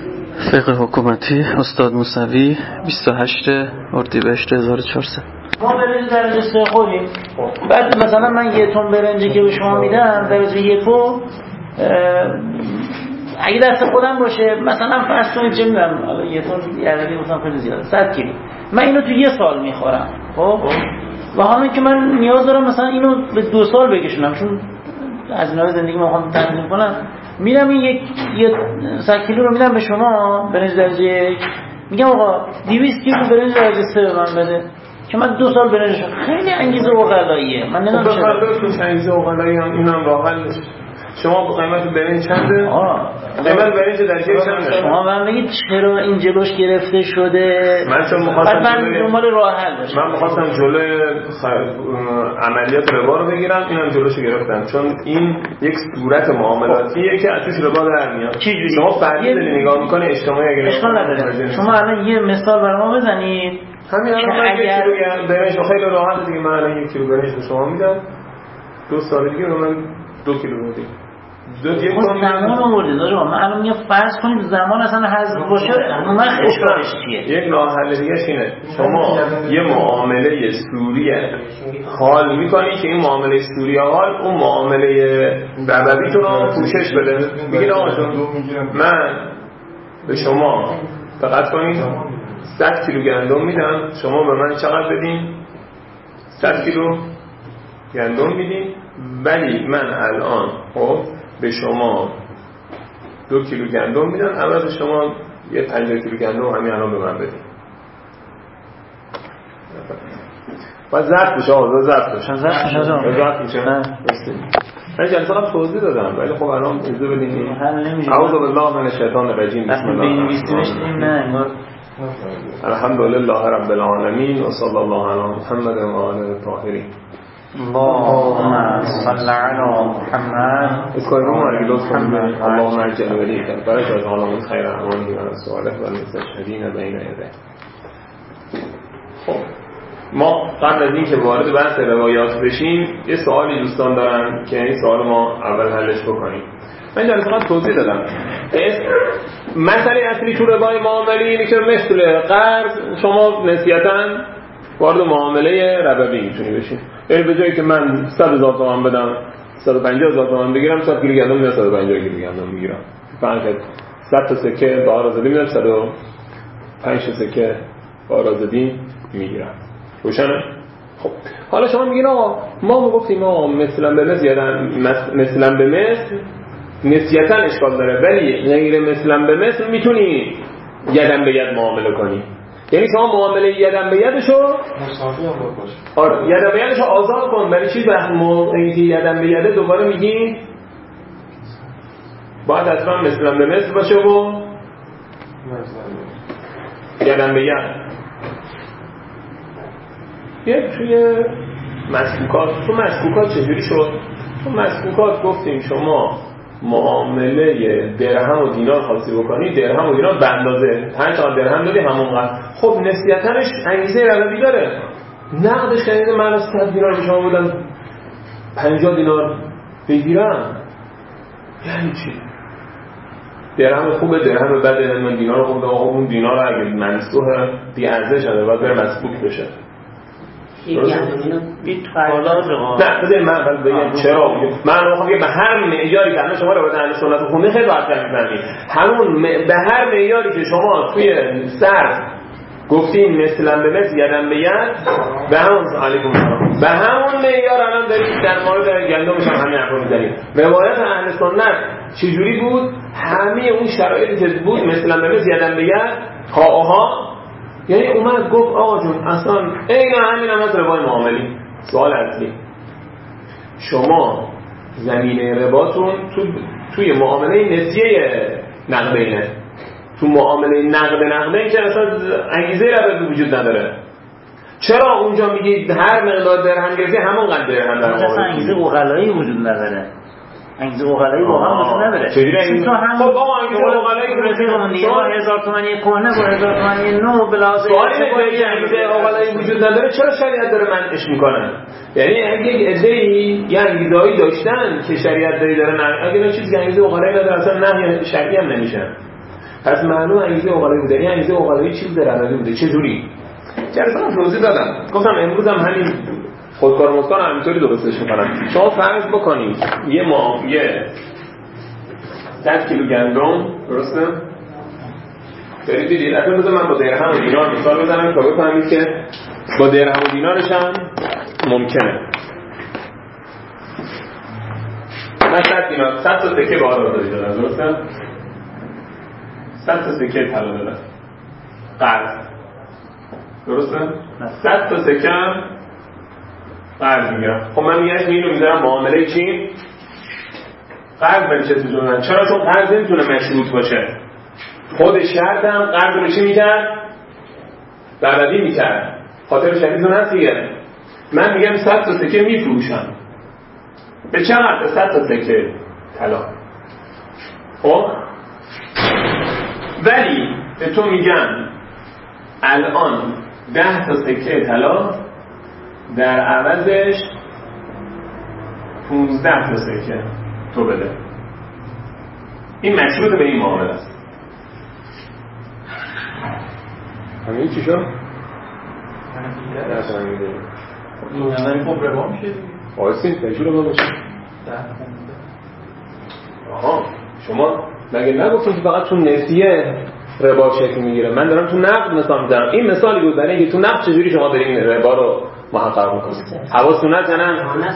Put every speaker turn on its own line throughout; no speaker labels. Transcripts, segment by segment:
فقه حکومتی استاد موسوی 28 اردیبهشت 1400.
ما برنج درجه 3 خوریم. بعد مثلا من 1 تن برنجی که به شما میدم درجه 1 اگه دست خودم باشه مثلا فرض کنید چه میدونم حالا 1 تن یعنی مثلا خیلی زیاده 100 کیلو من اینو تو 1 سال میخورم. خب و حالا که من نیاز دارم مثلا اینو به 2 سال بکشونم چون از اینهای زندگی میخوام تنظیم کنم، میرم این 100 کیلو رو میدم به شما برنج درجه 1، میگم آقا 200 کیلو برنج درجه 3 به من بده که من 2 سال برنجش. خیلی انگیزه عقلاییه. من نمیدونم
چرا انگیزه عقلایی هم اینم راحت نیست. شما قیمت برنج چنده؟ قیمت برنج درجه چنده؟
شما من بگید چرا این جلوش گرفته شده؟
من چون می‌خواستم
دنبال راه حل باشم.
من می‌خواستم جلوی عملیات ربا رو بگیرم، اینم جلوشو گرفتن چون این یک صورت معاملاتیه که از توش ربا در میاد. شما فردی نگاه می‌کنه اجتماعی اگه
اشکال نداره. شما الان یه مثال برای ما بزنید.
همین الان من 1 کیلو برنج خیلی راحت دیگه، من الان 1 کیلو برنج به شما میدم 2 سال دیگه به من 2 کیلو میدید.
زمان آوردید آقا. من الان میگم فرض کنید زمان اصلا حذف باشه من اشکالش چیه؟
یک راه حل دیگه اینه شما یه معامله سوری حال میکنی که این معامله سوری حال اون معامله ربویتون رو پوشش بده. میگید آقا جون من به شما دقت کنید 100 کیلو گندم میدم، شما به من چقدر بدین؟ 100 کیلو گندم میدین، ولی من الان خب به شما 2 کیلو گندم میدم، عوض شما یه 50 کیلو گندم همین الان به من بدین. باید ضبط بشه آقا، ضبط میشه. من جلسه قبل توضیح دادم ولی خب الان اجازه بدین. اعوذ بالله من الشیطان الرجیم. بسم الله الرحمن الرحیم. الحمدلله رب العالمین و صلی الله علی محمد و آله الطاهرین.
اللهم صل علی محمد
اللهم اجعل وليك البركة وجعل من خير اعمالنا والصالح والمستشهدين بين يديك. خب ما قبل از اینکه وارد بحث روایات بشیم یه سوالی دوستان دارن که این سوال ما اول حلش بکنیم. من جلسه قبل توضیح دادم مسئله اصلی تو روای معامله اینه که مثل قرض شما نسیتاً وارد معامله ربوی میتونی بشین. یعنی به جایی که من 100,000 تومان بدم 150,000 تومان بگیرم 100 کیلو گندم میاد 150 کیلو گندم میگیرم. فرض کنید 100 تا سکه با آزادی میدم 105 تا سکه با آزادی میگیرم. روشنه؟ خب حالا شما میگین آقا ما گفتیم آقا مثلا به مثلا به مثل نسیتاً اشکال داره ولی غیر مثلا به مثل میتونی یدم به ید معامله کنی. یعنی شما معامله یدم به یدشو
مساوی هم باشه.
آره یدم به یدشو آزاد کن ولی چیز وقت موقعی که یدم به یده دوباره میگی باید اصلا مثلا به مثل باشه و یدم به ید. توی مسکوکات چجوری شد؟ تو مسکوکات گفتیم شما معامله درهم و دینار خاصی بکنی، درهم و دینار به اندازه 5 تا درهم دادی همونقدر. خب نسبتاًش انگیزه ربوی داره. نقدش کنید من از 100 دینار به شما بدم 50 دینار بگیرم یعنی چی؟ درهم خوبه درهم بده من دینار خوبه اون دینار اگه منسوخه بی ارزش شده باید بره مسکوک بشه.
اینو بیت خلاص
نه بذار من اول بگم چرا من میخوام به هر معیاری که الان شما روایت اهل سنت خونده خیلی راحت می‌فهمید. همون به هر معیاری که شما توی سر گفتین مثلا به مثل یدم به ید به همون علیکم السلام به همون معیار الان دارید در مورد گندمش هم همین حرفو می‌زنید. روایت اهل سنت چجوری بود؟ همه اون شرایطی که بود مثلا به مثل یدم به ید ها یعنی اومد گفت آقا جون اصلا این همین هم هست روای معاملی. سوال اصلی شما زمینه رباتون توی معامله نسیه نقدینه، تو معامله نقدین که اصلا انگیزه ربایی وجود نداره. چرا اونجا میگید هر مقدار درهم گرفتی همونقدر درهم در
اصلا انگیزه عقلایی وجود نداره. انگیزه عقلایی واقعا وجود نداره.
خب آقا انگیزه عقلایی
شما 1000 تومانی کهنه با 1000 تومانی نو بلازه
سوالی انگیزه عقلایی وجود نداره چرا شریعت داره منعش میکنه؟ یعنی اگه ادعی یه انگیزه‌ای داشتن که شریعت داره نه اگه نه چیزی انگیزه عقلایی نداره اصلا نه شرعی هم نمیشه. پس معلوم انگیزه عقلایی بوده. این انگیزه عقلایی چی بوده؟ رمزی بوده. چه جوری؟ جلسه هم توضیح دادم، گفتم امروز هم همین خودکار مزکار همینطوری درستش میکنم. شما فرض بکنید یه 100 کیلو گندم، درسته؟ دارید دیدید. اصلا بذار من با درهم و دینار مثال بزنم تا بفهمید که با درهم و دینارش هم ممکنه. من 100 دینار 100 تا سکه به آدم دادم، درسته؟ 100 تا سکه طلا دادم قرض، درسته؟ 100 تا سکه هم قرض میگیرم. خب من میگم اینو میذارم معامله چی؟ قرض بچه تو. چرا؟ چون قرض نمیتونه مشروط باشه. خود شرط هم قرض رو چی میکرد؟ بردی میکرد. خاطر شدیدون هست دیگه. من میگم 100 تا سکه میفروشم. به چقدر؟ به 100 تا سکه طلا. خب ولی به تو میگم الان 10 تا سکه طلا در عوضش 15 تا سکه تو بده. این مشروط به این معامله است. همین چی شد؟
این نظری خب ربا میشه دیگه.
آسین تجور ما باشه. آها شما مگه نگفتم که فقط تو نسیه ربا شکل میگیره؟ من دارم تو نقد مثال میزنم. این مثالی بود برای اینکه تو نقد چجوری شما دارین ربا رو محقق میکنید. حواستون نکنه
نه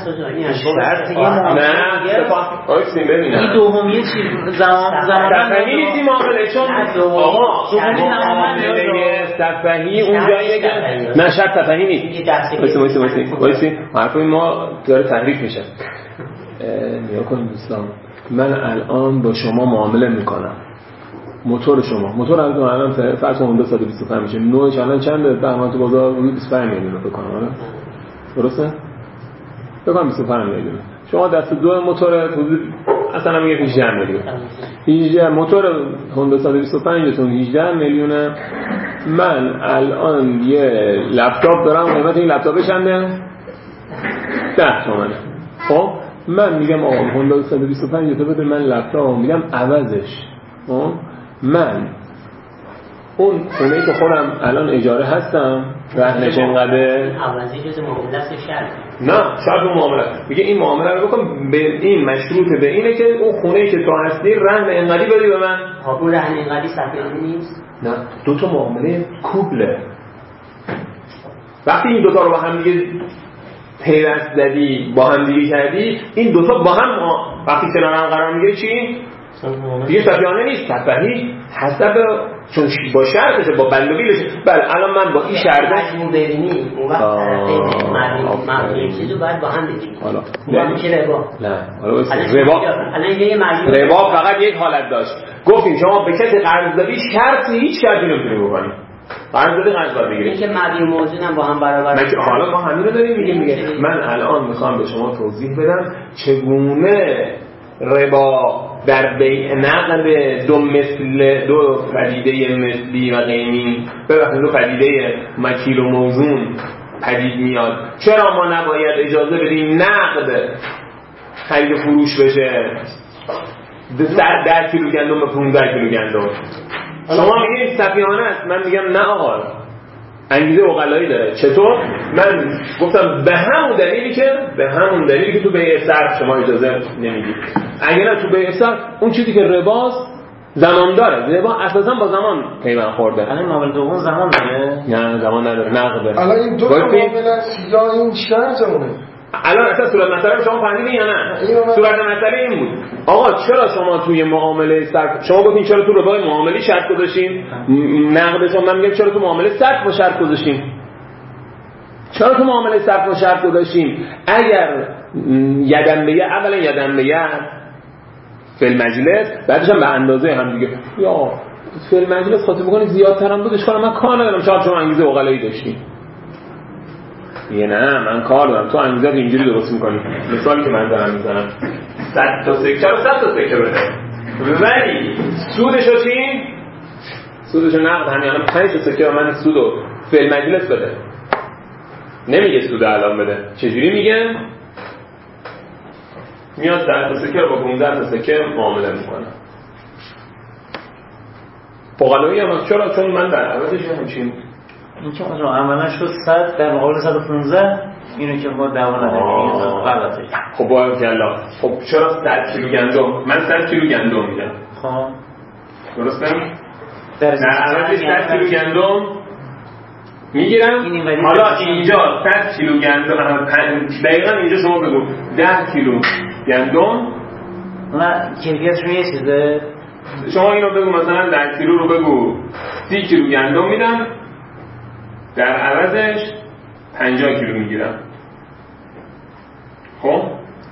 آیسین ببینم
این دومیه چی زمان
تفهی نیست این معامله. چون آقا معامله تفهی اون جاییه که نه شرط تفهی نیست. وایسی حرفای ما داره تحریف میشه. نیا کنیم دوستان، من الان با شما معامله میکنم. موتور شما موتور الان فرض هوندا 125 میشه. نوعش الان چنده؟ بهمان تو بازار 25 میلیون بکنم. آره درسته؟ بگم 25 میلیون. شما دست دو موتور اصلا میگه 18 میلیون. 18 موتور هوندا 125 تون 18 میلیونه. من الان یه لپتاپ دارم، قیمت این لپتاپ چنده؟ 10 تومنه. خب من میگم آقا هوندا 125 تا بده من لپتاپ، میگم عوضش من اون خونه‌ای که خودم الان اجاره هستم رهنش اینقدره.
عوضی جز معامله است شرط؟
نه شرط اون معامله میگه این معامله رو بکن، به این مشروط به اینه که اون خونه‌ای که تو هستی رهن اینقدی بدی به من.
اون رهن اینقدی صفحه‌ای نیست.
نه دو تا معامله کوبله. وقتی این دوتا رو با هم دیگه پیوست زدی، با هم دیگه کردی، این دوتا با هم وقتی کنار هم قرار میگیره چی؟ دیگه صفیانه نیست. صفحی حسب چون با شرطشه، با بندوبیلشه. بله الان من با این شرطه
مجموع ببینی اون وقت طرفین معنی چیزو باید با هم ببینی.
حالا
اون میشه ربا.
نه حالا ربا فقط یک حالت داشت. گفتیم شما به کسی قرض دادی شرطی هیچ شرطی نمیتونی بکنی. قرض دادی قرض باید بگیری.
این که مبنی موضوع هم با هم برابر.
حالا ما همین رو داریم میگه من الان میخوام به شما توضیح بدم چگونه ربا در بیع نقد دو پدیده مثلی و قیمی ببخشید دو پدیده مکیل و موزون پدید میاد. چرا ما نباید اجازه بدیم نقد خرید فروش بشه 10 کیلو گندم به 15 کیلو گندم؟ شما میگید سفیانه است، من میگم نه آقا انگیزه عقلایی داره. چطور؟ من گفتم به همون دلیلی که تو بیع صرف شما اجازه نمیدید. اگه نه تو بیع صرف اون چیزی که رباست زمان داره. ربا اساسا با زمان پیوند خورده.
الان معامله دوم زمان داره؟
نه زمان نداره، نقد داره.
الان این دو تا معامله است یا این شرطونه؟
الان اصلا صورت مسئله رو شما فهمیدین یا نه؟ صورت مسئله این بود آقا چرا شما توی معامله صرف شما گفتین چرا تو ربای معاملی شرط گذاشتین؟ نقدش من میگم چرا تو معامله صرف با شرط گذاشتین؟ چرا تو معامله صرف با شرط گذاشتین؟ اگر یدن به ید، اولا یدن به ید فی المجلس، بعدش هم به اندازه هم دیگه یا فی المجلس خاطر بکنید زیادتر هم بودش کنم من کار ندارم. شما انگیزه عقلایی داشتین. یه نه من کار دارم، تو انگیزه اینجوری درست میکنی. مثالی که من دارم میزنم 100 تا سکه رو 100 تا سکه بده، ولی سودشو چی؟ سودشو نقد همین الان 5 تا سکه رو من سودو فی المجلس بده. نمیگه سود الان بده. چجوری میگه؟ میاد 100 تا سکه رو با 15 تا سکه معامله میکنه. فقلایی هم چرا؟ چون من در عوضش همچین
این که مثلا عملا شد 100 در مقابل 115 اینو که ما دعوا نداریم غلطه.
خب باید کلا خب چرا 100 کیلو گندم؟ من 100 کیلو گندم میدم.
خب
درسته؟ در عوضش 100 کیلو گندم میگیرم. حالا اینجا 100 کیلو گندم دقیقاً اینجا شما بگو 10 کیلو گندم
نه کیفیتش یه چیزه.
شما اینو بگو مثلا 10 کیلو رو بگو 30 کیلو گندم میدم در عوضش 50 کیلو میگیرم. خب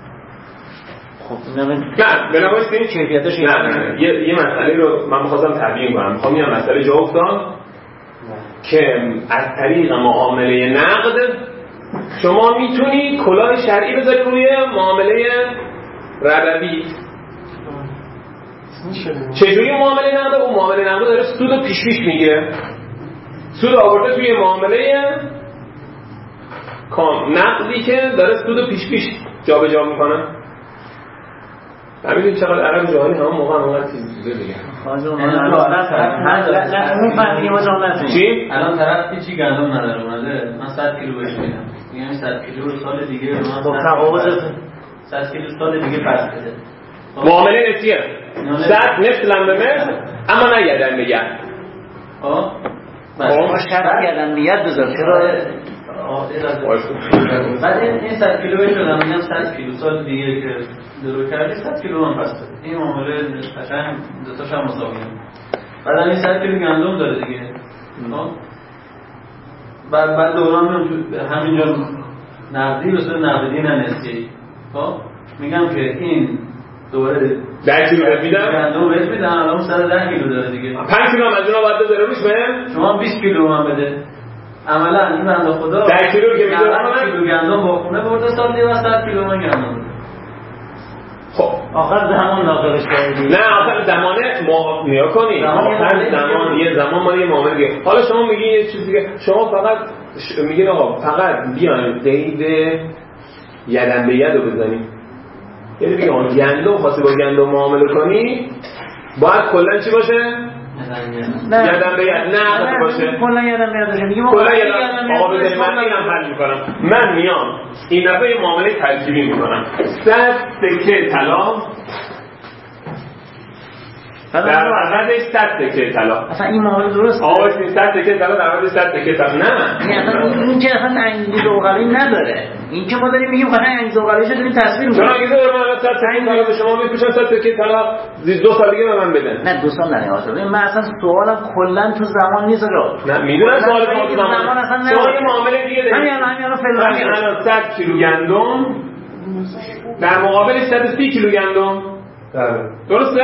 نه
بنابراین
کیفیتش
یه مسئله رو من می‌خواستم تبیین کنم. می‌خوام یه مسئله جا افتاد که از طریق معامله نقد شما میتونی کلاه شرعی بذاری روی معامله ربوی. چجوری معامله نقد؟ اون معامله نقد داره سود رو پیش میگیره. سود آورده توی معامله نقدی که داره سود رو پیش جابجا میکنه. نمیدونی چقدر عرب جهانی همون موقع اونقدر تیزه دیگه.
چی؟ الان طرف هیچی گندم نداره اومده من 100 کیلو بهش میدم. یعنی 100 کیلو رو سال دیگه من 100 کیلو سال دیگه پس بده.
معامله نسیه 100 مثلا به مثل اما نه یدن به ید.
ما شرط یدن به ید بذار. چرا؟
بعد این 100 کیلو بهش بدم میگم 100 کیلو سال دیگه که درو کردی 100 کیلو من پس بده. این معامله قشنگ دو تاش هم مساویه. بعد این 100 کیلو گندم داره دیگه. بعد دوران همینجا نقدی به صورت نقدی نه نسیه. خب میگم که این دوباره
10 کیلو بهت میدم.
گندم بهت میدم الان 110 کیلو داره دیگه.
5 کیلو هم از اونها باید بذاره روش به
شما 20 کیلو من بده. عملا این بنده خدا
10 کیلو که میذاره من
کیلو گندم با خونه برده سال دیگه 100 کیلو من گندم بده.
خب
آخر زمان داخلش کردی.
نه آخر زمانه ما نیا کنی. آخر زمان یه زمان ما یه معامله دیگه. حالا شما میگی یه چیزی که شما فقط میگین آقا فقط بیاین قید یدن به ید رو بزنیم. یعنی بگی آن گندم خواستی با گندم معامله کنی باید کلا چی باشه؟ یدن به ید نقد باشه.
کلا یدن به ید باشه. میگیم
کلا یدن آقا بزنی من اینم حل میکنم. من میام این دفعه یه معامله ترکیبی میکنم. 100 سکه طلا در عوضش 100 سکه طلا.
اصلا این معامله درست
آقا 100 سکه طلا در عوض 100 سکه طلا نه.
این که اصلا انگیزه اوغلی نداره. این که ما داریم میگیم خواهی انگیزه اوغلیشو داریم تصویر میکنیم.
چرا انگیزه داره من 100 سکه طلا به شما میپوشم 100 سکه طلا 2 سال دیگه به من بدن.
نه 2 سال نه آقا. من اصلا سوالم کلا تو زمان نیست آقا.
نه میدونم سوال تو زمان اصلا شما یه معامله دیگه دارید. همین الان 100 کیلو گندم در مقابل 130 کیلو گندم. درسته؟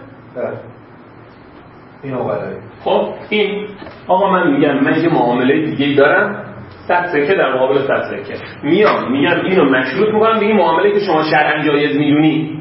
این اوغلایی.
خب این آقا من میگم من یه معامله دیگه دارم 100 سکه در مقابل 100 سکه میام میگم اینو مشروط میکنم به این معامله که شما شرعاً جایز میدونی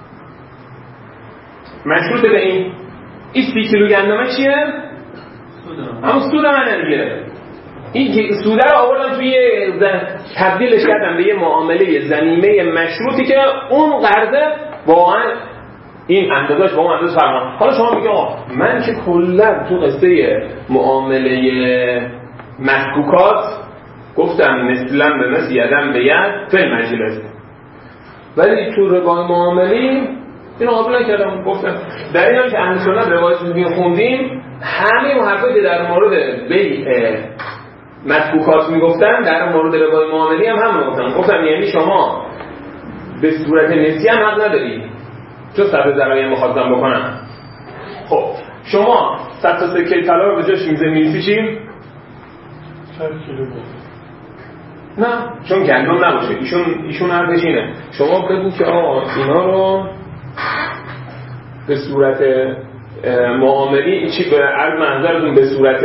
مشروط به این 30 کیلو گندمه چیه؟ همون سود منه دیگه. این سوده رو آوردم توی تبدیلش کردم به یه معامله ضمیمه مشروطی که اون قرضه واقعا این اندازش با اون اندازه فرمان. حالا شما میگه آقا من که کلا تو قصه معامله مشکوکات گفتم مثلا به مثل یدن به ید فی مجلس ولی تو روای معاملی اینو قبول نکردم. گفتم در این حال که اهل سنت روایت خوندیم همه اون حرفایی که در مورد بیع مشکوکات میگفتن در مورد روای معاملی هم همون گفتم یعنی شما به صورت نسیه هم حق نداری چون صد ضرایه مخاطبم بکنم. خب شما 100 تا سکه طلا رو به جاش می‌نویسی چی؟
100 کیلو.
نه چون گندم نباشه. ایشون حرفش اینه شما بگو که آقا اینا رو به صورت معاملی چی به عرض منظرتون به صورت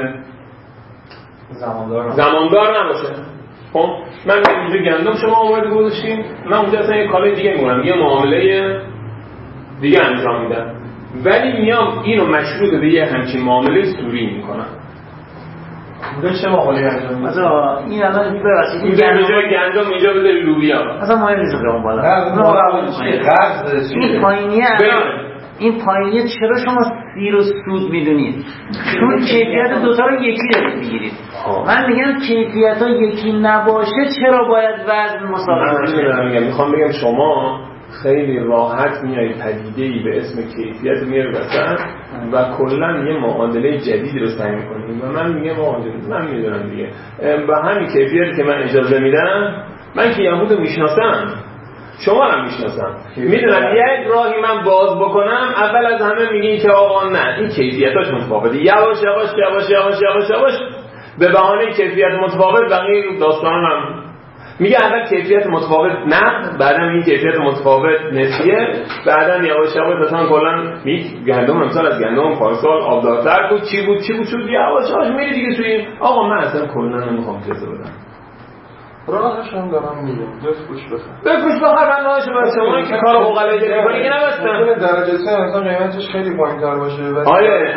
زماندار نباشه. خب من اینجا گندم شما آورد گذاشتین من اونجا اصلا یه کالای دیگه می‌کنم یه معامله دیگه انجام میدم ولی میام اینو مشروط به یه همچین معامله سوری میکنم.
اونجا چه معامله انجام میدم؟
مثلا این الان ببخشید
اینجا به جای گندم اینجا بذاری لوبیا
اصلا مهم نیست اون بالا.
نه قرض
این پایینیه الان این پایینیه چرا شما تأثیر و سود میدونید؟ چون کیفیت دوتا رو یکی دارید میگیرید. من میگم کیفیت ها یکی نباشه چرا باید وزن مساوی باشه؟
میخوام بگم شما خیلی راحت میایید پدیده‌ای به اسم کیفیت میاری وسط و کلا یه معادله جدید رو سعی میکنید و من میگم من میدونم دیگه به همین کیفیتی که من اجازه میدم، من که یهودو میشناسم، شما هم میشناسم، میدونم یک راهی من باز بکنم اول از همه میگین که آقا نه این کیفیتاش متفاوته، یواش یواش یواش یواش یواش یواش به بهانه کیفیت متفاوت بقیه داستان هم میگه اول کیفیت متفاوت نه، بعدم این کیفیت متفاوت نسبیه، بعدم یواش یواش مثلا کلا گندم امسال از گندم پارسال آبدارتر بود، چی بود یواش یواش میری دیگه توی این آقا من اصلا کلا نمیخوام اجازه بدم.
راهش هم دارم میگم
بفروش بخر من راهش برای شما که کار عقلایی داری میکنی که نبستم
درجه 3 مثلا قیمتش خیلی پایین‌تر باشه.
آره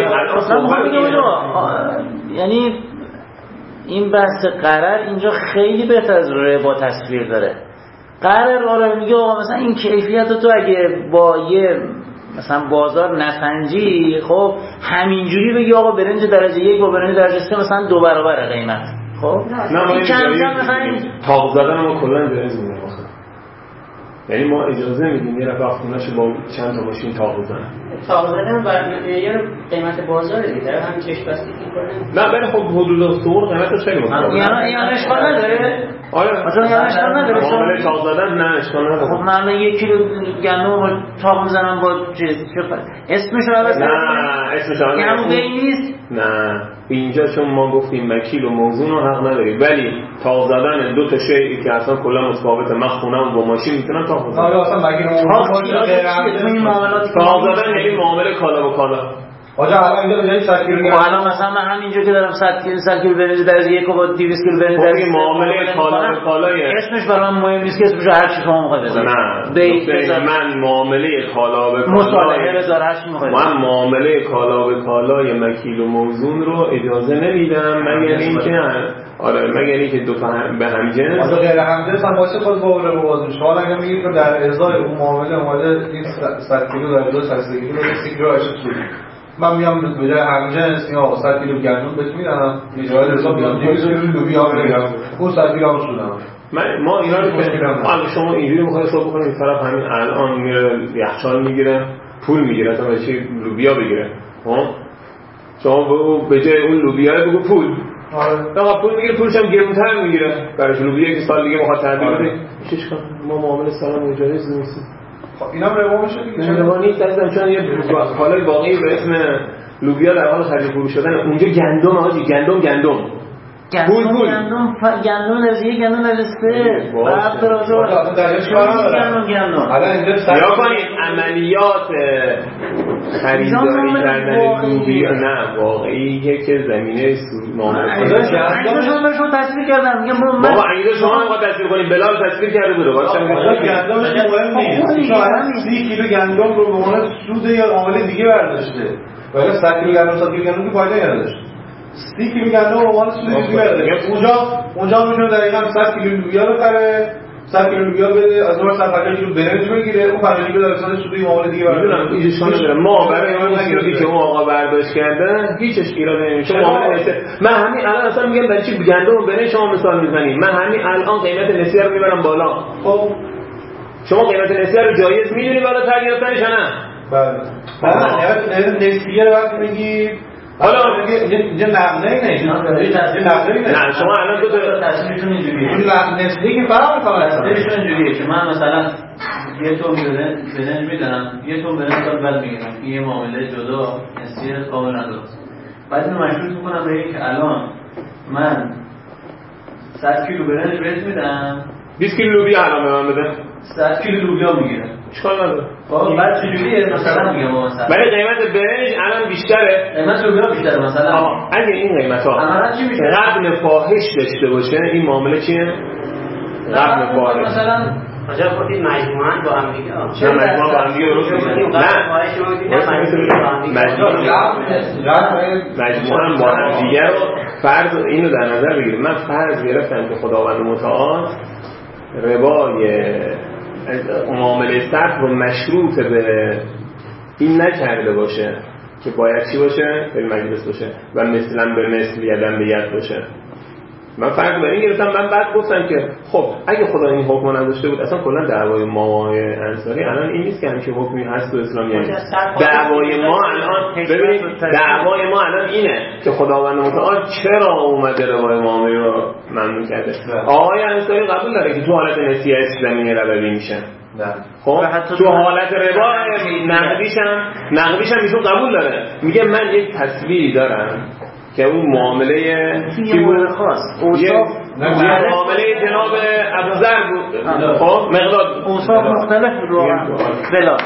یعنی این بحث قرار اینجا خیلی بهتر از ربا تصویر داره. قرار میگه آقا مثلا این کیفیت تو اگه با یه مثلا بازار نسنجی خب همینجوری بگی آقا برنج درجه 1 با برنج درجه 3 مثلا 2 برابر قیمت. خب
این کم مثلا تاق زدن ما کلا جایز میدیم آخه، یعنی ما اجازه میدیم یه رفت خونه‌شو با چند تا ماشین تاق بزنن.
تاق زدن یه قیمت بازار دیگه هم چشم بسته می‌کنه.
نه ولی خب حدود سوق قیمتش خیلی متفاوته.
یعنی اشکال نداره.
آره
مثلا یعنی اشکال نداره.
معامله تاق زدن نه اشکال نداره.
خب من 1 کیلو گندم تاق می‌زنم با چه اسمش رو عوض
نه اسمش رو
همون نیست.
نه اینجا چون ما گفتیم وکیل و موزون رو حق نداری، ولی تاق زدن دو تا شیئی که اصلا کلا متفاوته، من خونم با ماشین میتونم تاق بزنم.
آره اصلا وکیل
تاق زدن یعنی معامله کالا با کالا.
آجا الان اینجا جای 100 کیلو
الان مثلا من همینجا که دارم 100 کیلو برنج درجه 1 با 200 کیلو برنج درجه
معامله کالا به کالای
اسمش برای من مهم نیست که اسمش هر چی شما میخواید بذارید.
نه من معامله کالا به کالا
مصالحه بذار هر چی میخواید.
من معامله کالا به کالای مکیل و موزون رو اجازه نمیدم مگر اینکه مگر اینکه دو به هم جنس.
آجا غیر هم جنس هم واسه خود با رو باز میشه. حالا اگه میگید که در ازای اون معامله اومده این 100 کیلو در ازای 100 کیلو 30 کیلو اشتباه شد، من میام به جای همجنس یا 100 کیلو گندم بهت میدم، یه جای حساب میاد 200 کیلو لوبیا بگیرم، اون 100 کیلو هم سودم.
ما اینا رو که شما اینجوری میخواید حساب بکنید، این طرف همین الان میره یخچال میگیره پول میگیره تا به چی لوبیا بگیره، شما به جای اون لوبیا بگو پول. آره پول میگیره، پولش هم گرونتر میگیره برای لوبیا که سال دیگه میخواد تعدیل بده. چیش کن ما معامله سلام و جایز نیست.
خب اینا ربا میشه دیگه.
ربا نیست عزیزم، چون یه کالای واقعی به اسم لوبیا در حال خرید فروش شدن. اونجا گندم آجی گندم
گندم لذیه گندم لذیه بعد راجع
درش کار نداره. حالا اینجا
یا کنید عملیات خریداری کردن لوبیا نه واقعیه که زمینه معامله
شما تصویر کردم میگم
بابا اگه شما نمیخواد تصویر کنید بلال تصویر کرده بوده واسه
گندمش مهم نیست. شما 30 کیلو گندم رو به عنوان سود یا عامل دیگه برداشته، ولی 100 کیلو گندم 100 کیلو گندم که فایده نداشت. 30 کیلو گندم به عنوان سود دیگه برداشته. اونجا میتونه دقیقاً 100 کیلو لوبیا بخره، 100 کیلو لوبیا بده، از اون 150 کیلو برنج بگیره، اون 50 کیلو در سال سودی معامله دیگه برداشته.
میدونم این اشکال نداره. ما برای اون سودی که اون آقا برداشت کرده هیچ اشکالی نمیشه. معامله نشه. من همین الان اصلا میگم برای چی گندم و برنج شما مثال میزنید. من همین الان قیمت نسیه رو میبرم بالا. خب شما قیمت نسیه رو جایز میدونی بالاتر گرفتنش نه؟
بله. نه نسیه رو وقتی میگی
حالا
اینجا نقده
نه شما الان دو تا
تصویرتون اینجوریه.
این نسبی که فرق میکنه.
تصویرتون اینجوریه که من مثلا یه تون برنج میدم، یه تون برنج سال بعد میگیرم. یه معامله جدا نسیه کاملا درست. بعد اینو مشروط میکنم به اینکه الان من 100 کیلو برنج بهت میدم،
20 کیلو لوبیا الان به من بده،
100 کیلو لوبیا میگیرم.
اشکال نداره.
خب بعد چجوریه مثلا میگم مثلا
ولی قیمت برنج الان بیشتره،
قیمت لوبیا بیشتره مثلا.
اگه این قیمت‌ها غبن فاحش داشته باشه این معامله چیه؟ غبن فاحش.
مثلا
آجا گفتید مجموعاً با هم دیگه.
چه مجموعاً با هم دیگه درست میگن؟ مجموعاً با هم دیگه رو فرض اینو در نظر بگیرید. من فرض گرفتم که خداوند متعال ربای معامله صرف رو مشروط به این نکرده باشه که باید چی باشه؟ فعل مجلس باشه و مثلا به مثل یدن به ید باشه. من فرق بر این گرفتم. من بعد گفتم که خب اگه خدا این حکم نداشته بود اصلا کلا دعوای ما انصاری الان این نیست که همچین حکمی هست تو اسلام. یعنی دعوای ما الان ببینید دعوای ما الان اینه که خداوند متعال چرا اومده روای معامله رو ممنوع کرده. آقای انصاری قبول داره که تو حالت نسیه زمینه ربوی میشه. خب تو حالت ربا نقدیش هم ایشون قبول داره. میگه من یک تصویری دارم که اون معامله
چی بود خاص
معامله جناب ابوذر بود. خب مقداد
اوصاف مختلف بود بلال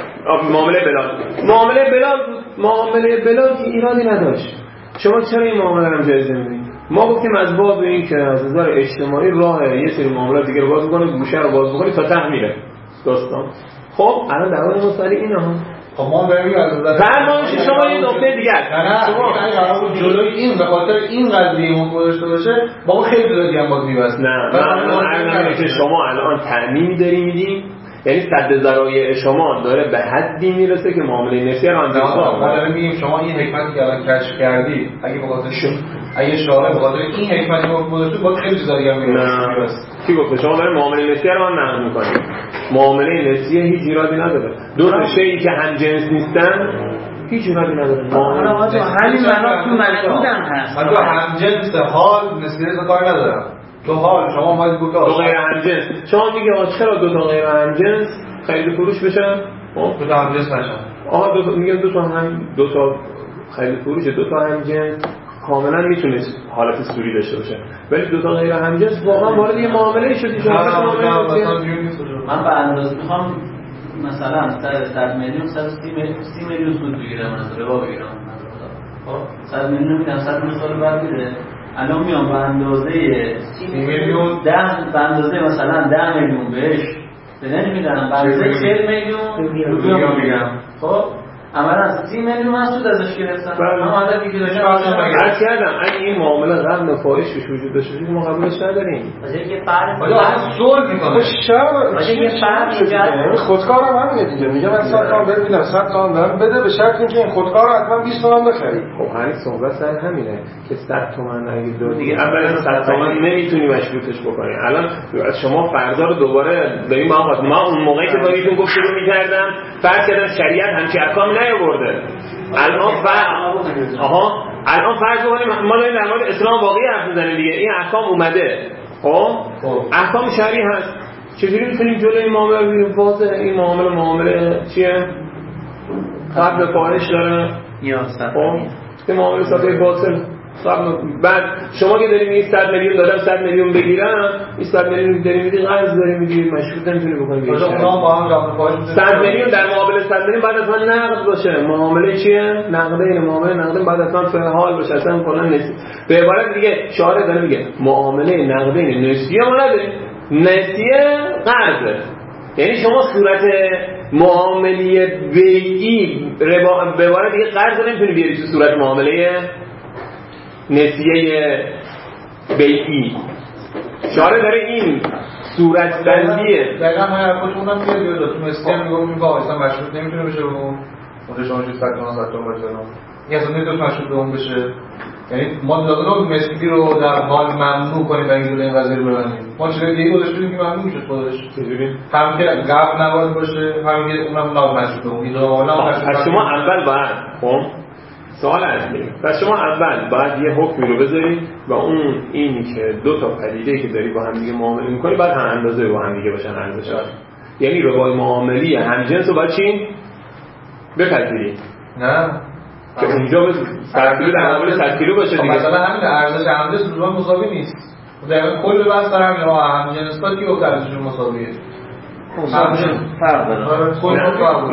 بود. معامله بلال که ایرادی نداشت. شما چرا این معامله رو جایز نمی‌دونید؟ ما گفتیم از باب این که از نظر اجتماعی راه یه سری معاملات دیگه رو باز بکنه، گوشه رو باز بکنه تا ته میره. دوستان خب الان دعوای مصالح اینه ها.
خب ما بریم از نظر
فرمایش شما یه نکته دیگه است.
شما اگه جلوی این به خاطر این قضیه ما گذاشته باشه با خیلی زیادی هم باز می‌بست.
نه من که شما الان تعمیمی داری میدین، یعنی صد ذرایع شما داره به حدی میرسه که معامله نسیه رو انجام بده.
ما داریم میگیم شما این حکمتی که الان کشف کردی اگه به خاطر اگه شارع به خاطر این حکمتی ما گذاشته با خیلی چیزا هم می‌بست.
کی گفته شما دارید معامله نسیه رو نقد می‌کنید؟ معامله نسیه هیچ ایرادی نداره. دو تا شیئی که هم جنس نیستن هیچ ایرادی نداره.
حالا واجه همین معنا تو مجهودم هست.
من تو هم جنس حال نسیه کار ندارم. تو حال شما اومدید گفت
دو غیر هم جنس. شما میگه چرا دو تا غیر هم جنس خرید فروش بشن؟
دو تا هم جنس نشن.
میگم دو تا خرید فروش دو تا هم جنس کاملا میتونه حالت سوری داشته باشه، ولی دو تا غیر همجنس واقعا وارد یه معامله شدی.
من به اندازه میخوام مثلا 100 میلیون 130 میلیون سود بگیرم از ربا بگیرم. خب 100 میلیون میدم 100 میلیون سال بعد میده. الان میام به اندازه 30 میلیون 10 به اندازه مثلا 10 میلیون بهش بدن میدم، به اندازه 40 میلیون میگم. خب عملا 30 میلیون من سود ازش گرفتم. اما حالا دیگه داشتم
عرض کردم اگه این معامله غبن و فاحش وجود داشته ما قبولش نداریم.
واسه یه فرق
اصلا سول میکنه.
واسه یه فرق اینجا
خودکارم همینه دیگه. میگه من 100 تومن بهت میدم 100 تومن بهم بده به شرط اینکه این خودکار رو حتما 20 تومن بخری.
خب همین صحبت سر همینه که 100 تومن اگه دو دیگه اولا 100 تومن نمیتونی مشروطش بکنی. الان شما فرضا رو دوباره ببین ما اون موقعی که با ایشون گفتگو می‌کردم فرض کردم شریعت همچین احکام نیاورده. الان فرض کنیم ما داریم در مورد اسلام واقعی حرف میزنیم دیگه. این احکام اومده. خب احکام شرعی هست. چجوری میتونیم جلوی این معامله بگیریم؟ واضحه این معامله چیه؟ قبل فاحش داره
یا
این معامله ساده باطل. بعد شما که داریم این 100 میلیون دادم 100 میلیون بگیرم، این 100 میلیون داریم میدی قرض داریم میدی مشروط نمیتونی بکنی. 100 میلیون در مقابل 100 میلیون بعد از من نقد باشه. معامله چیه؟ نقده. این معامله نقده بعد از من فعال باشه. اصلا کلا نسیه. به عبارت دیگه شارع داره میگه معامله نقده نسیه ما نداریم. نسیه قرضه. یعنی شما صورت معامله بیعی ربا به عبارت دیگه قرض نمیتونی بیاری تو صورت معامله نسیه بیعی. شارع داره این صورت بندیه.
دقیقا من حرفتونم که دیگه تو مسیح میگم این با اصلا مشروط نمیتونه بشه اون شما چیز 100 تومن باشه. این اصلا نمیتونه مشروط به اون بشه. یعنی ما لازمه مسیحی رو در حال ممنوع کنیم و این قضیه رو ببندیم. ما چیزای دیگه گذاشتیم که ممنوع میشه خودش. چجوری؟ هم که قبل نباید باشه، هم که اونم نامشروط به اون.
از شما اول باید سوال اصلی. پس شما اول باید یه حکمی رو بذاری و اون اینی که دو تا پدیده که داری با هم دیگه معامله می‌کنی باید هم اندازه با هم دیگه باشن ارزش. یعنی روای معاملی همجنس رو باید چی؟ بپذیری.
نه.
که اونجا به فرقی در مقابل 100 کیلو باشه دیگه.
مثلا همین ارزش همجنس لزوما مساوی نیست. دقیقاً کل بحث سر همین همجنس با کی گفت ارزششون مساویه؟
فرق داره.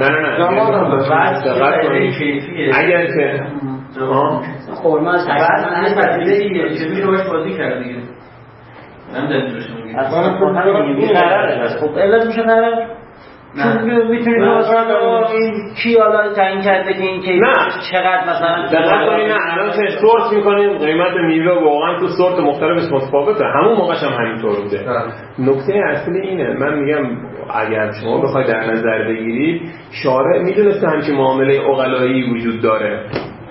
نه اگر که
خورما از
بعد پدیده دیگه چه رو باش بازی کرد دیگه. من دلیلش میگم.
اصلا خب همین قراره. خب علت میشه قرار چون میتونید این کی حالا تعیین کرده که این کی چقدر مثلا
دقیقاً نه الان که سورت میکنیم قیمت میوه واقعا تو سورت مختلف متفاوته، همون موقعش هم همینطور بوده. نکته اصلی اینه، من میگم اگر شما بخواید در نظر بگیرید شارع میدونسته همچین معامله عقلایی وجود داره.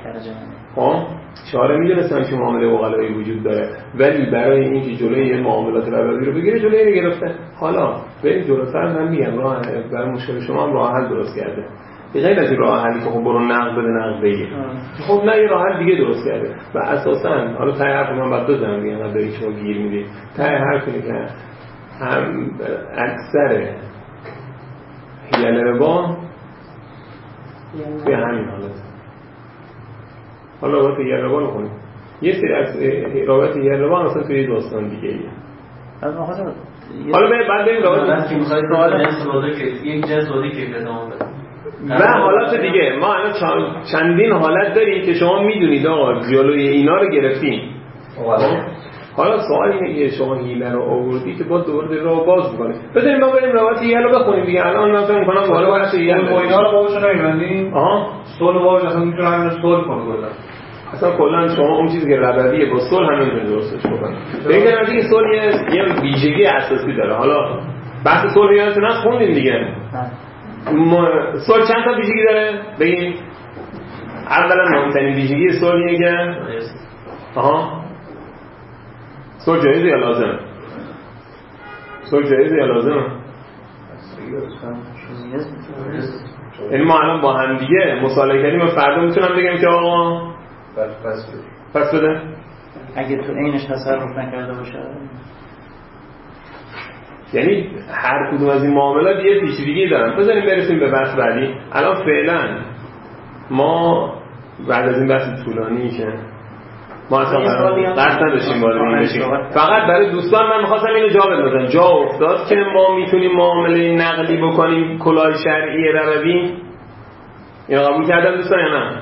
شارع میدونسته همچین معامله عقلایی وجود داره، ولی برای اینکه جلوی معاملات ربوی رو بگیره جلوی اینو گرفته. حالا بریم جلوتر، من میگم راه برای مشکل شما هم راه حل درست کرده. غیر از این راه حلی که خب برو نقد بده نقد بگیر، خب نه یه راه حل دیگه درست کرده و اساسا حالا ته حرف من بعد بزنم دیگه، انقدر دارید شما گیر میدید. ته حرف اینه که هم اکثر حیل ربا توی همین حالت. حالا روایت حیل ربا نکنیم، یه سری از روایت حیل ربا مثلا توی داستان دیگه ایه. حالا بعد بریم روایت
که میخواید یک جنس روده که ادامه بده
و حالات دیگه. ما الان چندین حالت داریم که شما میدونید آقا جلوی اینا رو گرفتیم. حالا سوال اینه که شما حیله رو آوردی که باز دوباره راه باز می‌کنه. بذاریم ما بریم روایت حیله رو بخونیم دیگه. الان من فکر می‌کنم بالا بالا حیله
با اینا رو باهاش نمی‌بندیم. صلح باهاش اصلا میتونه همین رو صلح کنه کلا.
اصلا کلا شما اون چیزی که ربویه با صلح هم نمی‌تونید درستش بکنید. ببینید این صلح یه ویژگی اساسی داره. حالا بحث صلح یادتون هست خوندیم دیگه. صلح چند تا ویژگی داره؟ ببین اولا مهمترین ویژگی صلح اینه که صلح جایزه یا لازمه؟ صلح جایزه یا لازمه؟ یعنی ما الان با هم دیگه مصالحه کردیم و فردا میتونم بگم که آقا پس بده؟
اگه تو اینش تصرف نکرده باشه.
یعنی هر کدوم از این معاملات یه پیچیدگی دارن. بذاریم برسیم به بحث بعدی. الان فعلا ما بعد از این بحث طولانی که ما اصلا قصد نداشتیم وارد این بشیم، فقط برای دوستان من می‌خواستم اینو جا بندازم. جا افتاد که ما میتونیم معامله نقدی بکنیم کلاه شرعی ربوی. اینو قبول کردن دوستان یا نه؟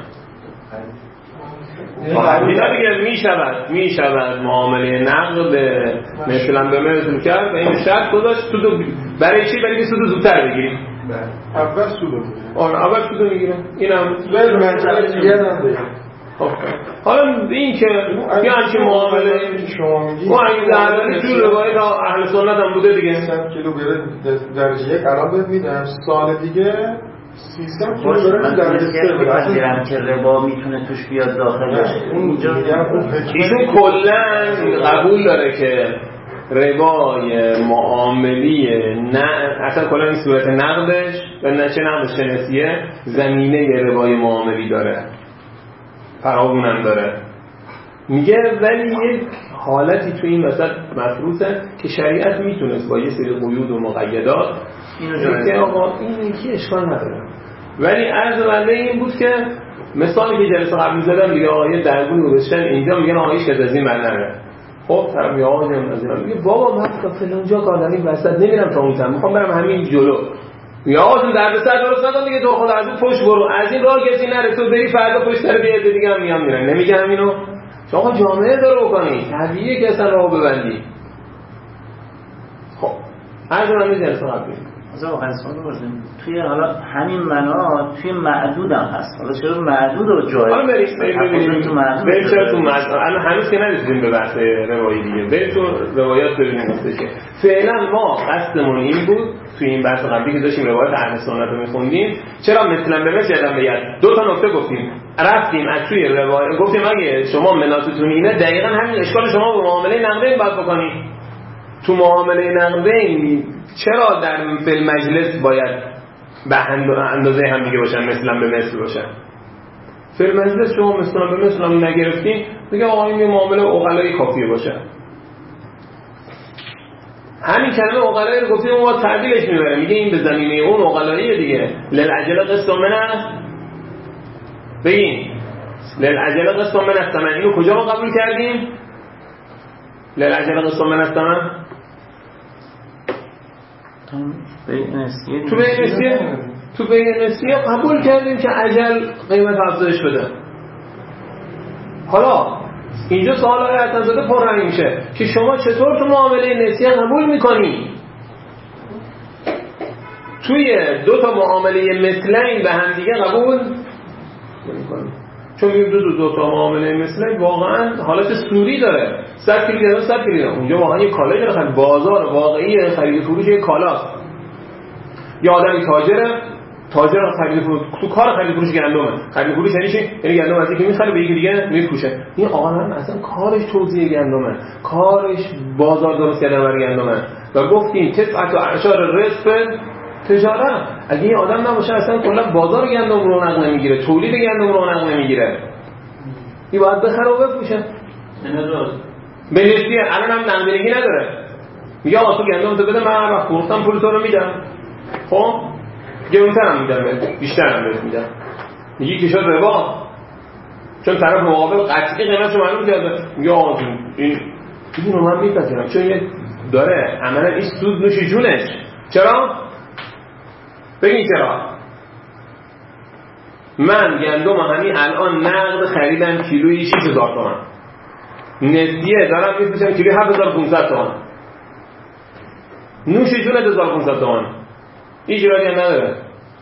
اینا دیگه میشود معامله نقد مثلا به مثل کرد و این شرط گذاشت سودو برای چی؟ برای که سودو زودتر بگیریم.
اول سودو
اول سودو میگیره. اینم
ولی منطقه دیگه نداره.
حالا این که یه همچین معامله
شما میگید
ما این دهدانی جور روایت اهل سنت هم بوده دیگه.
3 کیلو بره درجه 1 الان بهت میدم، سال دیگه 300 کیلو بره درجه 3
بره که ربا میتونه توش بیاد داخل.
اونجا
ایشون کلا قبول داره که روای معاملی نه اصلا کلا این صورت نقدش و نشه نقدش شناسیه زمینه روای معاملی داره، فراوونم داره. میگه ولی یک حالتی تو این وسط مفروضه که شریعت میتونست با یه سری قیود و مقیدات که آقا این یکی اشکال نداره، ولی عرض بنده این بود که مثالی که جلسه قبل می‌زدم دیگه آقا یه درگونی رو بشن اینجا میگن آقا هیچ کس از این نره. خب طرف میگه آقا جون از اینا میگه بابا من تا فلانجا کار دارم وسط نمیرم تا اون طرف میخوام برم همین جلو. یا آقا جون دردسر درست نکن دیگه، تو خدا از اون پشت برو، از این راه کسی نره، تو بری فردا پشت سر بیاد دیگه هم میرن. نمیگه همینو؟ شما جامعه داره بکنی، طبیعیه که اصلا راهو ببندی. خب هر جور هم جلسه قبلی
مثلا واقعا سوال بردیم توی حالا همین منات توی معدود هم هست. حالا چرا معدود رو جای
حالا بریم چرا تو معدود الان هنوز که نرسیدیم به بحث روایی دیگه، بریم تو روایات ببینیم که فعلا ما قصدمون این بود توی این بحث قبلی که داشتیم روایت اهل سنت رو می‌خوندیم. چرا مثلا به مثل یادم بیاد دو تا نکته گفتیم، رفتیم از توی روایت گفتیم اگه شما مناتتون اینه دقیقاً همین اشکال شما به معامله نقدین باید بکنید. تو معامله نقدین چرا در فعل مجلس باید به اندازه هم دیگه باشن، مثلا به مثل باشن؟ فعل مجلس شما مثلا به مثل هم نگرفتین دیگه آقا این معامله عقلایی کافیه باشه. همین کلمه عقلایی رو گفتیم ما تعبیرش میبره، میگه این به زمینه اون عقلاییه دیگه. للعجل قسط منه بگین للعجل قسط من الثمن. اینو کجا ما قبول کردیم؟ للعجل قسط من الثمن تو بینسیه قبول کردیم که عجل قیمت افزایش بده. حالا اینجا سوال حسن‌زاده پررنگ میشه که شما چطور تو معامله نسیه قبول میکنی؟ توی دو تا معامله مثلین به هم دیگه قبول نمی‌کنه، چون این دو تا معامله مثلین واقعا حالت سوری داره. 100 کیلو 100 کیلو اونجا واقعا یه کالایی داره، بازار واقعی خرید فروش یه کالاست. یه آدمی تاجر خرید فروش تو کار خرید فروش گندمه. خرید فروش یعنی چی؟ یعنی گندم از یکی میخره به یکی دیگه میفروشه. این آقا هم اصلا کارش توزیع گندمه، کارش بازار درست کردن برای گندمه. و گفتیم 19 رزق تجارت. اگه این آدم نباشه اصلا کلا بازار گندم رو رونق نمیگیره، تولید گندم رو رونق نمیگیره. این باید بخره و بفروشه. به نسبی الان هم نقدینگی نداره، میگه آقا تو گندم تو بده، من هر وقت فروختم پول تو رو میدم. خب گرونتر هم میدم بهت، بیشتر هم بهت میدم. میگه که شد ربا، چون طرف مقابل قطعی قیمتشو معلوم کرده. میگه آقا این رو من میپذیرم، چون یه داره عملا این سود نوش جونش. چرا؟ بگین چرا؟ من گندم همین الان نقد خریدم کیلویی 6000 تومان، نسیه دارم میفروشم کیلویی 7500 تومان، نوش جون 1500 تومان. هیچ ایرادی هم نداره.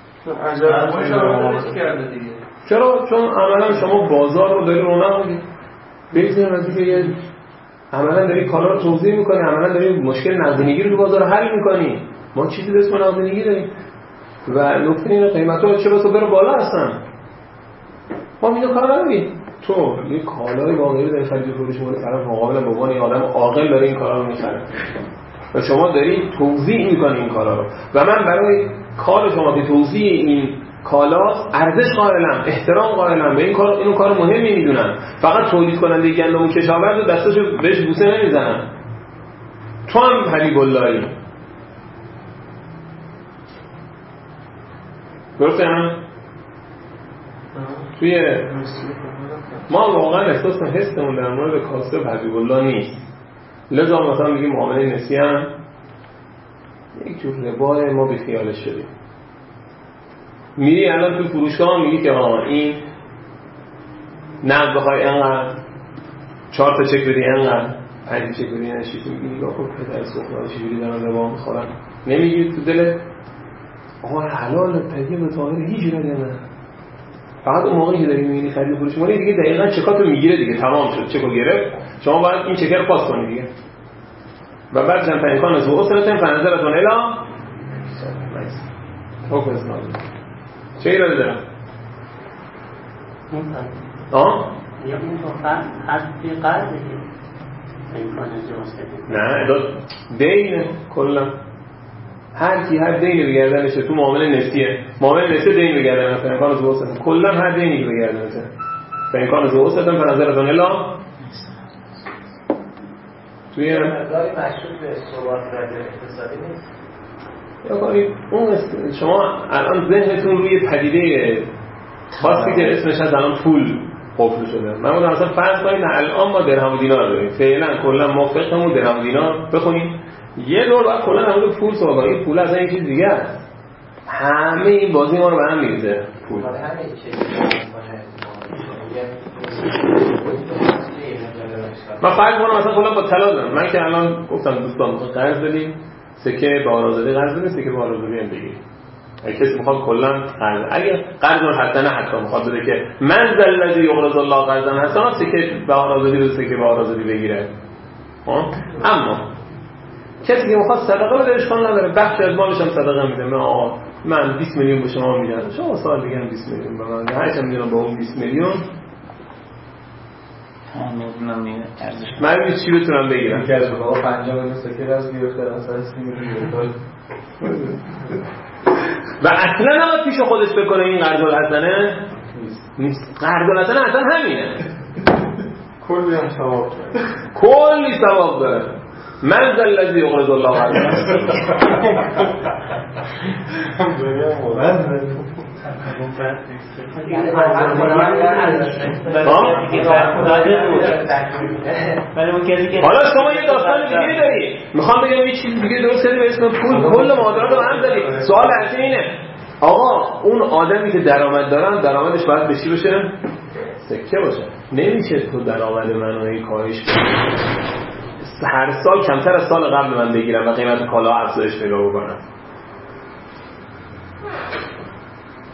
چرا؟ چون عملا شما بازار رو داری رونق میدی. بگذاریم از دیگه عملا داری کالا رو توضیح میکنی، عملا داری مشکل نقدینگی رو تو بازار حل میکنی. ما چیزی به اسم نقدینگی داریم و نکته اینه قیمت‌ها چه بسا بره بالا هستن. ما اینو کار نداریم. تو یه کالای واقعی داری خرید و فروش می‌کنی، طرف مقابل به عنوان یه آدم عاقل داره این کارا رو می‌خره و شما داری توضیح می‌کنی این کارا رو و من برای کار شما که توضیح این کالاست ارزش قائلم، احترام قائلم به این کار. اینو کار مهمی میدونم. فقط تولید کننده گندم و کشاورز رو دستاشو بهش بوسه نمیزنم. تو هم حبیب اللهی. درسته هم؟ توی ما واقعا احساس کنم حسمون در مورد کاسب حبیب الله نیست. لذا مثلا میگیم معامله نسیه هم یک جور ربای ما بیخیالش شدیم. میری الان تو فروشگاه میگی که این نقد بخوای انقدر 4 تا چک بدی انقدر 5 چک بدی یعنی چی؟ میگی نگاه کن پدر سوخته چجوری دارن ربا میخورن. نمیگی تو دلت آقا حلال طیب طاهر هیچ رنگی نداره. فقط اون موقعی که داری میبینی خرید و فروش می‌کنی دیگه دقیقاً چکاتو میگیره دیگه، تمام شد، چکو گرفت، شما باید این چک رو پاس کنی دیگه. و بعد چند تا امکان از وصلتون فنظرتون الا حکم اسلامی چه ایرادی دارم؟
یا این تو حد قرض امکان از وصلتون
نه اداد دینه کلا هر کی هر دینی به گردنشه. تو معامله نسیه، معامله نسیه دین به گردنشه، امکان از وصلتون کلا هر دینی به گردنشه و امکان از وصلتون فنظرتون الا توی
مقداری مشروط به ثبات رد اقتصادی نیست.
یا کنید اون شما الان ذهنتون روی پدیده خاصی که اسمش از الان پول قفل شده. من بودم اصلا فرض کنید الان ما درهم و دینار داریم، فعلا کلا موافقمون درهم و دینار بخونیم یه دور بعد کلا نمود پول صحبت. این پول اصلا یه چیز دیگه است. همه این بازی ما رو به هم میریزه پول.
همه چیز
من فرض کنم مثلا کلا با طلا دارم. من که الان گفتم دوستان قرض بدیم، سکه به آرازاده قرض بدیم، سکه به آرازاده هم بگیریم. اگه کسی میخواد کلا قرض، اگه قرض حسنه حتی میخواد بده که من ذا الذی یقرض الله قرضا حسنا، سکه به آرازاده رو سکه به آرازاده بگیره. اما کسی که میخواد صدقه بده اشکال نداره، بخش از مالش هم صدقه میده. من 20 میلیون به شما میدم، شما سال دیگه هم 20 میلیون به من، هرچند میدونم با اون 20 میلیون من چی بتونم بگیرم
که از بابا 50 میلیون سکه از گرفته اصلا 30 میلیون
و اصلا نباید پیش خودش بکنه این قرض الحسنه نیست. قرض الحسنه اصلا همینه،
کلی هم ثواب داره،
کلی ثواب داره. من ذا الذی یقرض الله قرضا حالا شما یه داستان دیگه داری، میخوام بگم یه چیز دیگه درست کردی به اسم پول، کل معادلات رو هم داری. سوال اصلی اینه آقا اون آدمی که درآمد دارن درآمدش باید به چی بشه؟ سکه باشه. نمیشه تو درآمد منو این کاریش کنی هر سال کمتر از سال قبل من بگیرم و قیمت کالا افزایش پیدا بکنم.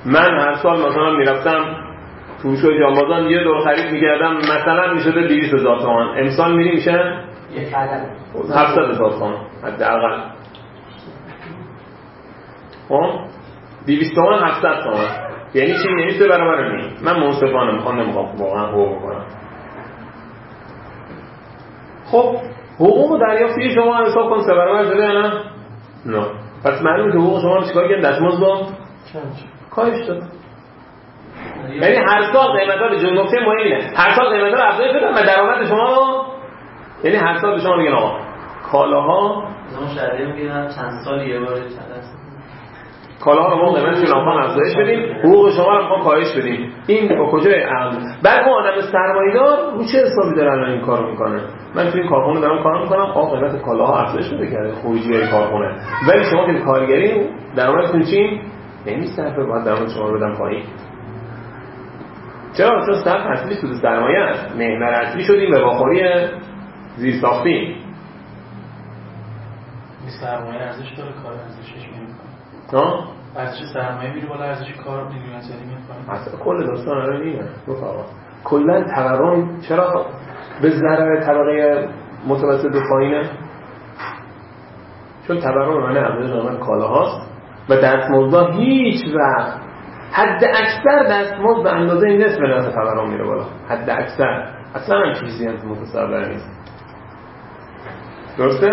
من هر سال مثلا میرفتم فروشگاه جانبازان یه دور خرید میکردم مثلا میشده 200,000 تومان، امسال میری میشه 700,000 تومان حداقل. خب 200 تومان 700 تومان یعنی چی؟ یعنی 3 برابر می. من منصفانه نمیخوام واقعا حقوق بکنم. خب حقوق دریافتی شما حساب کن 3 برابر شده یا نه؟ نه. پس معلومه که حقوق شما رو چیکار کردن؟ دستمزد رو کاهش دادن. یعنی هر سال قیمتا به جز نکته مهمی نه، هر سال قیمتا رو افزایش دادن و درآمد شما رو، یعنی هر سال به شما میگن آقا کالاها
شما شهریه میگن چند سال یه بار چند
کالاها رو ما قیمتشون رو افزایش بدیم، حقوق شما رو ما کاهش بدیم. این با کجای عقل؟ بعد ما آدم سرمایه‌دار رو چه حسابی داره الان این کارو میکنه؟ من تو این کارخونه دارم کار میکنم، آقا قیمت کالاها افزایش بده کرده خروجی کارخونه، ولی شما که کارگری درآمدتون چی؟ نمی‌صرفه، باید درآمد شما رو بدم پایین. چرا؟ چون صرف اصلی سود سرمایه است. محور اصلی شدیم به واخوری زیرساختی.
سرمایه ارزش داره، کار ارزشش نمی‌کنه.
ها؟
ارزش سرمایه میره بالا، ارزش کار میلیون سری می‌کنه.
اصلا کل داستان الان اینه. رفقا کلا تورم چرا به ضرر طبقه متوسط و پایینه؟ چون تورم معنی افزایش قیمت کالاهاست و دستمزدها هیچ وقت حد اکثر دستمزد به اندازه نصف نرخ تورم میره بالا. حد اکثر اصلا هم چیزی هم متصور نیست. درسته؟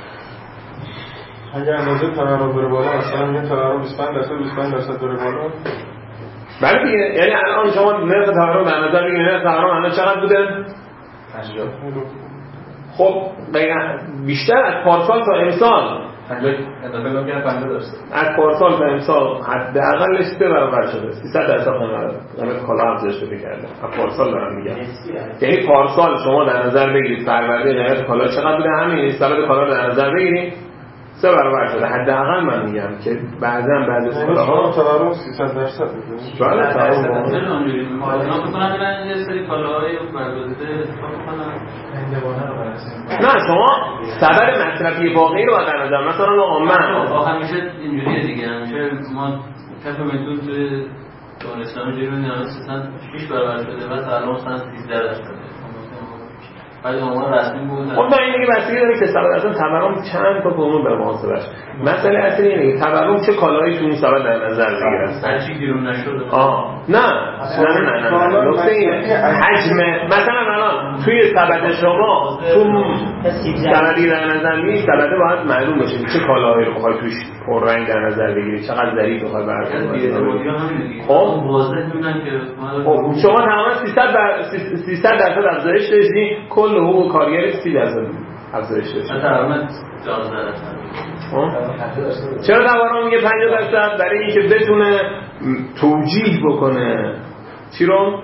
اگر اندازه تورم بره بالا مثلا میگن تورم 25% بره بالا.
بله دیگه، یعنی الان شما نرخ تورم در نظر بگیرید، نرخ تورم الان چقدر بوده؟
50.
خب بیشتر از پارسال تا امسال
50 اضافه نمی‌کنه 50 درصد.
از پارسال تا امسال حداقلش 3 برابر شده. 300% قیمت کالا افزایش پیدا کرده. از پارسال دارم میگم. یعنی پارسال شما در نظر بگیرید فروردین قیمت کالا چقدر بوده، همین سبد کالا رو در نظر بگیرید 3 برابر شده. حداقل من میگم که بعضی کالاها
تورم 300% بوده.
بله تورم
اونجوری مالیات بکنم میرن یه سری کالاهای برگزیده اتفاق کنن
هندوانه رو بررسی.
نه شما سبد مصرفی واقعی رو در نظر مثلا آقا من
همیشه اینجوریه دیگه، همیشه ما کف میلیون توی دانشگاه جوری می‌دونم 6 برابر شده و تا الان مثلا 13 شده. ولی اون رسمی بود.
خب این دیگه بستگی داره که سبد اصلا تورم چند تا قانون به محاسبهش. مسئله اصلی اینه که تورم چه کالایی تو اون سبد در نظر بگیرن.
هر چی بیرون نشده.
نه. نکته اینه حجم مثلا الان توی سبد شما تو سبدی در نظر میگیری، سبد باید معلوم باشه چه کالایی رو بخوای توش پررنگ در نظر بگیری، چقدر ظریف بخوای برداری. خب
واضح میدونن که
شما تماما 300% افزایش داشتی، کل حقوق کارگر 30% افزایش داشتی.
درآمد 14%.
چرا تورم میگه 50%؟ برای اینکه بتونه توجیه بکنه چی رو؟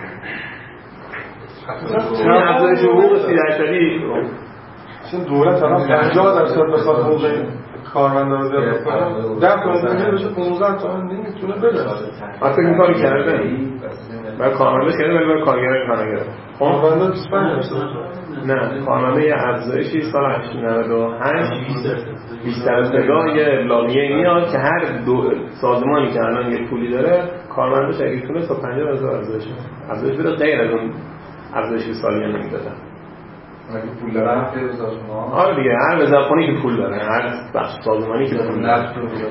این افزایش حقوق 30%.
چون دولت الان 50% بخواد حقوق کارمندا رو زیاد کنه 10 تا بشه 15 تا نمیتونه بده.
اصلا این کارو کرده. برای کارمندا کرده ولی برای کارگر کار نکرده.
کارمندا 25%.
نه کارمندا یه افزایشی سال 98 بیشتر از نگاه یه ابلاغیه میاد که هر دو سازمانی که الان یه پولی داره کارمنداش اگه تونه تا 50,000 افزایش بده غیر از اون افزایش سالیانه نمیدادن.
اگه پول داره هم خیلی بزرگ شما.
آره دیگه هر وزارتخونه‌ای که پول داره، هر بخش سازمانی که پول داره.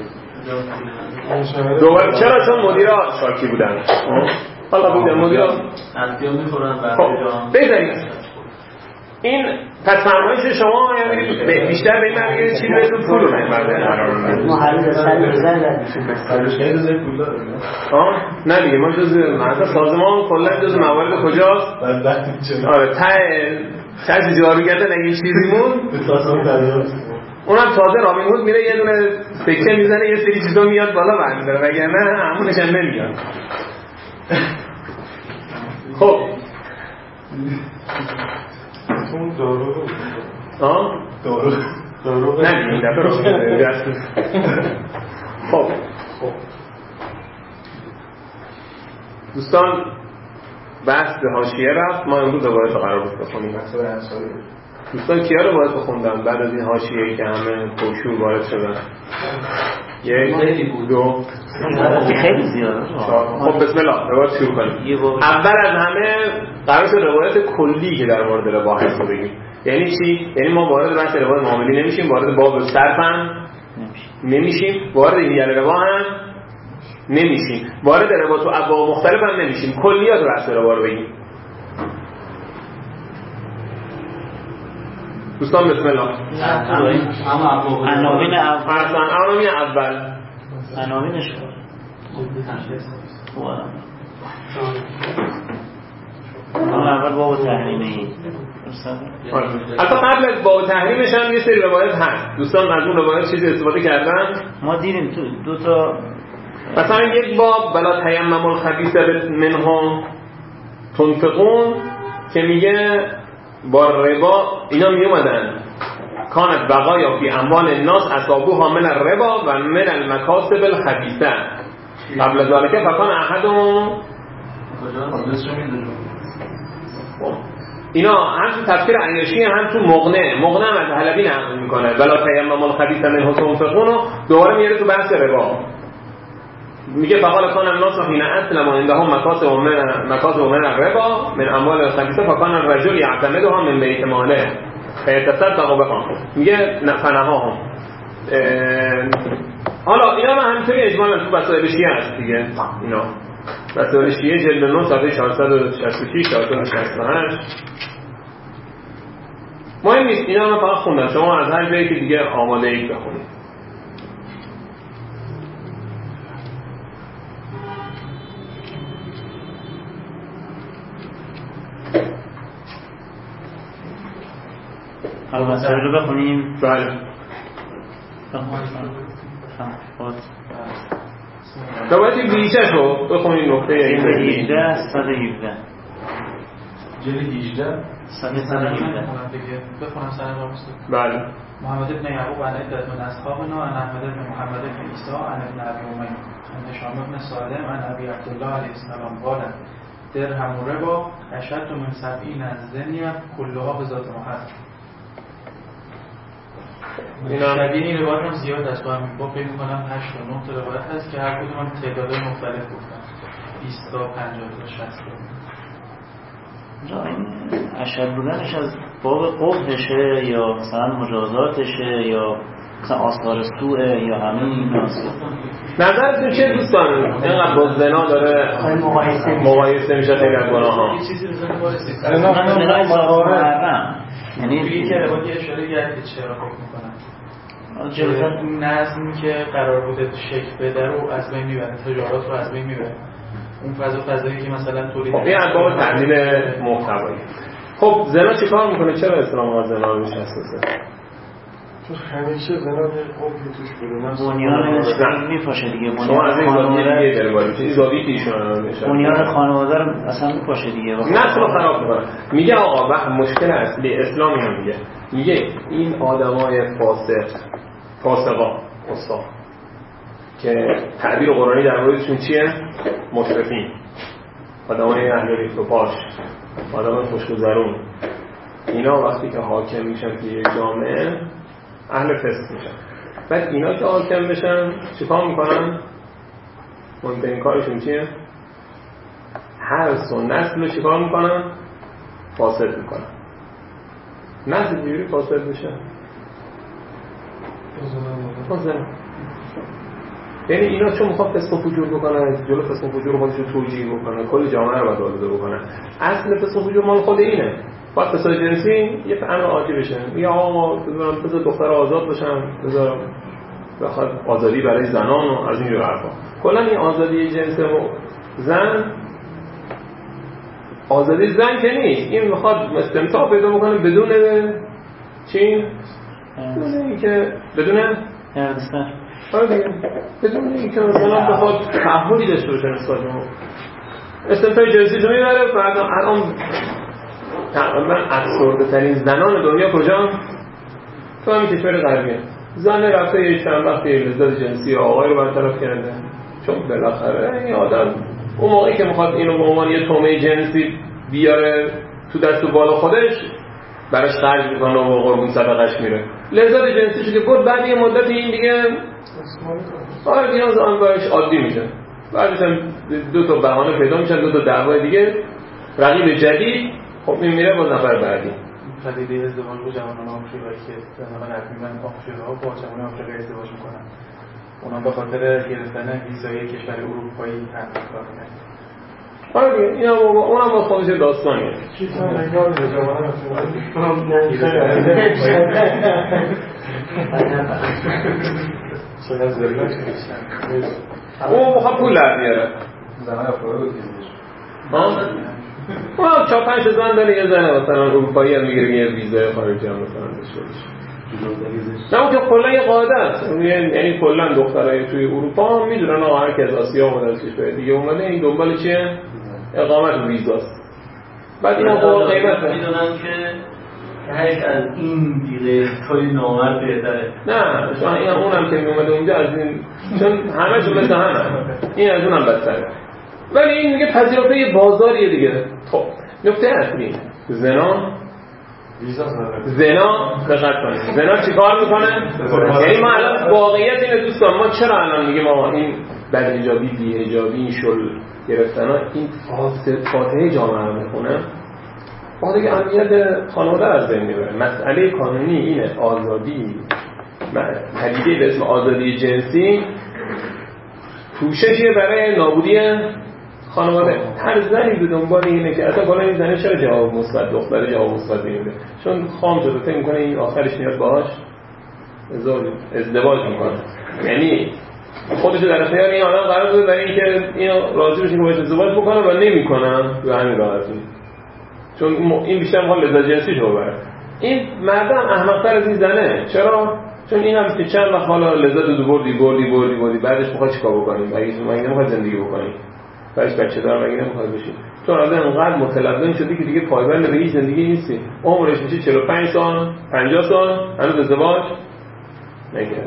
دوباره چرا؟ چون مدیرا شاکی بودن. حالا بودن مدیرا
اصلا میخورن بعد
جام. بذارید این پس فرمایش شما یعنی بیشتر به این معنی چیزی بهتون پول رو نمی‌برده قرار میدن.
محل سر بزن
نه دیگه ما جز مثلا سازمان کلا جز موارد کجاست؟ آره ته جاروگرد اگه چیزی مون اونم تازه رابین هود میره یه دونه سکه میزنه یه سری چیزا میاد بالا برمی‌داره وگرنه همونش هم نمیاد. خب
اون دارو
نه این دفعه رو خب دوستان بحث به حاشیه رفت. ما امروز دوباره قرار بود بخونیم. دوستان کیا رو باید بخوندم بعد از این حاشیه‌ای که همه پرشور وارد شدن؟ یک دو
خیلی زیاده.
خب بسم الله روایت شروع کنیم. اول از همه قرار شد روایت کلی که در مورد ربا هست رو بگیم. یعنی چی؟ یعنی ما وارد بحث روایت معاملی نمیشیم، وارد باب صرف هم نمیشیم، وارد هیئت ربا هم نمیشیم، وارد ربا تو ابواب مختلف هم نمیشیم. کلیات بحث ربا رو بگیم. دوستان بسم الله.
عناوین
اول
عناوینش اول باب تحریمی.
حتی قبل از باب تحریمش هم یه سری روایت هست. دوستان از اون روایت چیزی استفاده کردن؟
ما دیدیم تو دو تا
مثلا یک باب بلا تیمم الخبیث منه تنفقون که میگه با ربا اینا می اومدن کانت بقایا فی اموال الناس اصابوها من الربا و من المکاسب الخبیثه قبل ذالک فکان احدهم اینا هم تو تفسیر عیاشی هم تو مغنه هم از حلبی نقل میکنه بلا تیمم الخبیث منه تنفقون و دوباره میاره تو بحث ربا میگه فقال کان الناس حين اسلم عندهم مکاسب من الربا من اموال الخبیثه فکان الرجل یعتمدها من بیت ماله فیتصدق بهم میگه فنهاهم. حالا اینا هم همینطوری اجمالا تو مسائل شیعه هست دیگه. اینا مسائل شیعه جلد 9 صفحه 466 468 مهم نیست، اینا من فقط خوندم، شما از هر جایی که دیگه آماده اید بخونید.
حالا مسئله رو بخونیم.
بله روایت بیشه شو بخونیم نقطه
18 117
جلد 18
117
بخونم سنه را مستد.
بله.
محمد ابن یعقوب عن عدت من اصحابنا عن احمد ابن محمد ابن عیسی عن ابن ابی امیه عن هشام ابن سالم عن ابی عبدالله علیه السلام قال درهم ربا اشد من 70 زنیه کلها به ذات محل. شبیه این روایت هم زیاد است. با همین فکر می‌کنم 8 تا 9 تا روایت هست که هر کدوم هم تعدادهای مختلف گفتن 20 تا 50 تا 60 تا.
این اشد بودنش از باب قبحشه یا مثلا مجازاتشه یا مثلا آثار سوء یا همین ایناست.
نظرتون چه دوستان؟ اینقدر با زنا داره مقایسه میشه خیلی از گناه‌ها.
یه چیزی بزنیم وارسی
زنای ذات محرم
یعنی توی که روایت اشاره کرد چرا فکر می‌کنم این نظمی که قرار بوده شکل بده رو از بین میبره، تجارت رو از بین میبره. اون فضایی که مثلا تولید
این از باب تحلیل محتوایی. خب زنا چیکار میکنه؟ چرا اسلام از زنا رو میشناسه؟
تو همیشه زنا یه قومی توش بوده.
بنیانش میپاشه دیگه.
شما از این زاویه دیگه داره وارد میشید. زاویه‌ای که ایشون نشون.
بنیان خانواده رو اصلا میپاشه دیگه.
نسل رو خراب میکنه. میگه آقا وقت مشکل اصلی اسلامی هم میگه این آدمای فاسقا استاد که تعبیر قرآنی در موردشون چیه؟ مشرفین، آدمای اهل ریخت و پاش، آدمای خوشگذرون، اینا وقتی که حاکم میشن توی یک جامعه اهل فسق میشن. بعد اینا که حاکم بشن چیکار میکنن؟ مهمترین کارشون چیه؟ حرص و نسل رو چیکار میکنن؟ فاسد میکنن. نسل چجوری فاسد میشه؟ فاسد. یعنی اینا چون میخواد فسق و فجور بکنن، جلو فسق و فجور خودشو توجیه بکنن، کل جامعه رو باید آلوده بکنن. اصل فسق و فجور مال خود اینه. باید فساد جنسی یه امر عادی بشه. یا آقا بذار دختر آزاد باشن، بذار بخواد آزادی برای زنان و از این جور حرفا. کلا این آزادی جنس زن آزادی زن که نیست. این میخواد استمتاع پیدا بکنه بدون چی؟ بدون اینکه بدون بدون اینکه مثلا بخواد تعهدی داشته باشه نسبت به استمتاع جنسی رو میبره. بعد الان تقریبا ابسورده ترین زنان دنیا کجا؟ تو همین کشور غربیه. زن رفته یک چند وقتی لذت جنسی آقای رو برطرف کرده، چون بالاخره این آدم اون موقعی که میخواد اینو به عنوان یه تومه جنسی بیاره تو دست و بالا خودش براش خرج میکنه و قربون صدقش میره. لذت جنسی شده بود بعد یه مدت این دیگه آره دیگه آن باش عادی میشه. بعدش هم دو تا بهانه پیدا میشن، دو تا دعوای دیگه، رقیب جدید. خب این میره با نفر بعدی.
پدیده ازدواج با جوانان آفریقایی که زمان رقیبن آفریقا با جوانان آفریقایی ازدواج میکنن، اونا به خاطر گرفتن ویزای کشور اروپایی تحقیق کردن.
آره دیگه اینا اونم با خودش داستانیه.
چیزا نگاه به جوانان
اون بخواه پول در بیاره.
زمان افراد بود
اون 4-5 زن داره، یه زن مثلا اروپایی هم میگیره یه ویزای خارجی هم مثلا داشته باشه. نه اون که کلا یه قاعده است، یعنی کلا دخترای توی اروپا هم میدونن آقا هر کی از آسیا اومده از کشور دیگه اومده این دنبال چیه؟ اقامت ویزاست. بعد اینا با قیمت
میدونن که هیچ از این دیگه توی نامرد بهتره.
نه چون این اونم که میومده اونجا از این، چون همه‌شون مثل همه، این از اونم بدتره. ولی این میگه پذیرفته یه بازاریه دیگه. خب نکته اصلی زنا دقت کنید. زنا چیکار میکنه؟ یعنی ما الان واقعیت اینه دوستان، ما چرا الان میگیم ما این بدحجابی بی‌حجابی این شل گرفتنا این فاتحه جامعه رو میخونه، با دیگه امنیت خانواده از بین میبره. مسئله قانونی اینه آزادی، پدیده به اسم آزادی جنسی پوششیه برای نابودی خانواده. هر زنی به دنبال اینه که اصلا بالا این زنه چرا جواب مثبت، دختر جواب مثبت نمیده، چون خام شده فکر میکنه این آخرش میاد باهاش ازدواج میکنه. یعنی خودشو در اختیار این آدم قرار بده برای اینکه اینو راضی بشه که باهاش ازدواج بکنه و نمیکنه به همین راحتی، چون این بیشتر میخواد لذت جنسی شو ببره. این مردم احمق‌تر از این زنه. چرا؟ چون این هم که چند وقت حالا لذت رو بردی بعدش میخواد چیکار بکنی؟ مگه نمیخواد زندگی بکنی؟ بعدش بچه دار مگه نمیخواد بشی؟ چون آدم انقدر متلون شده که دیگه پایبند به هیچ زندگی نیستی. عمرش میشه 45 سال 50 سال هنوز ازدواج نکرده.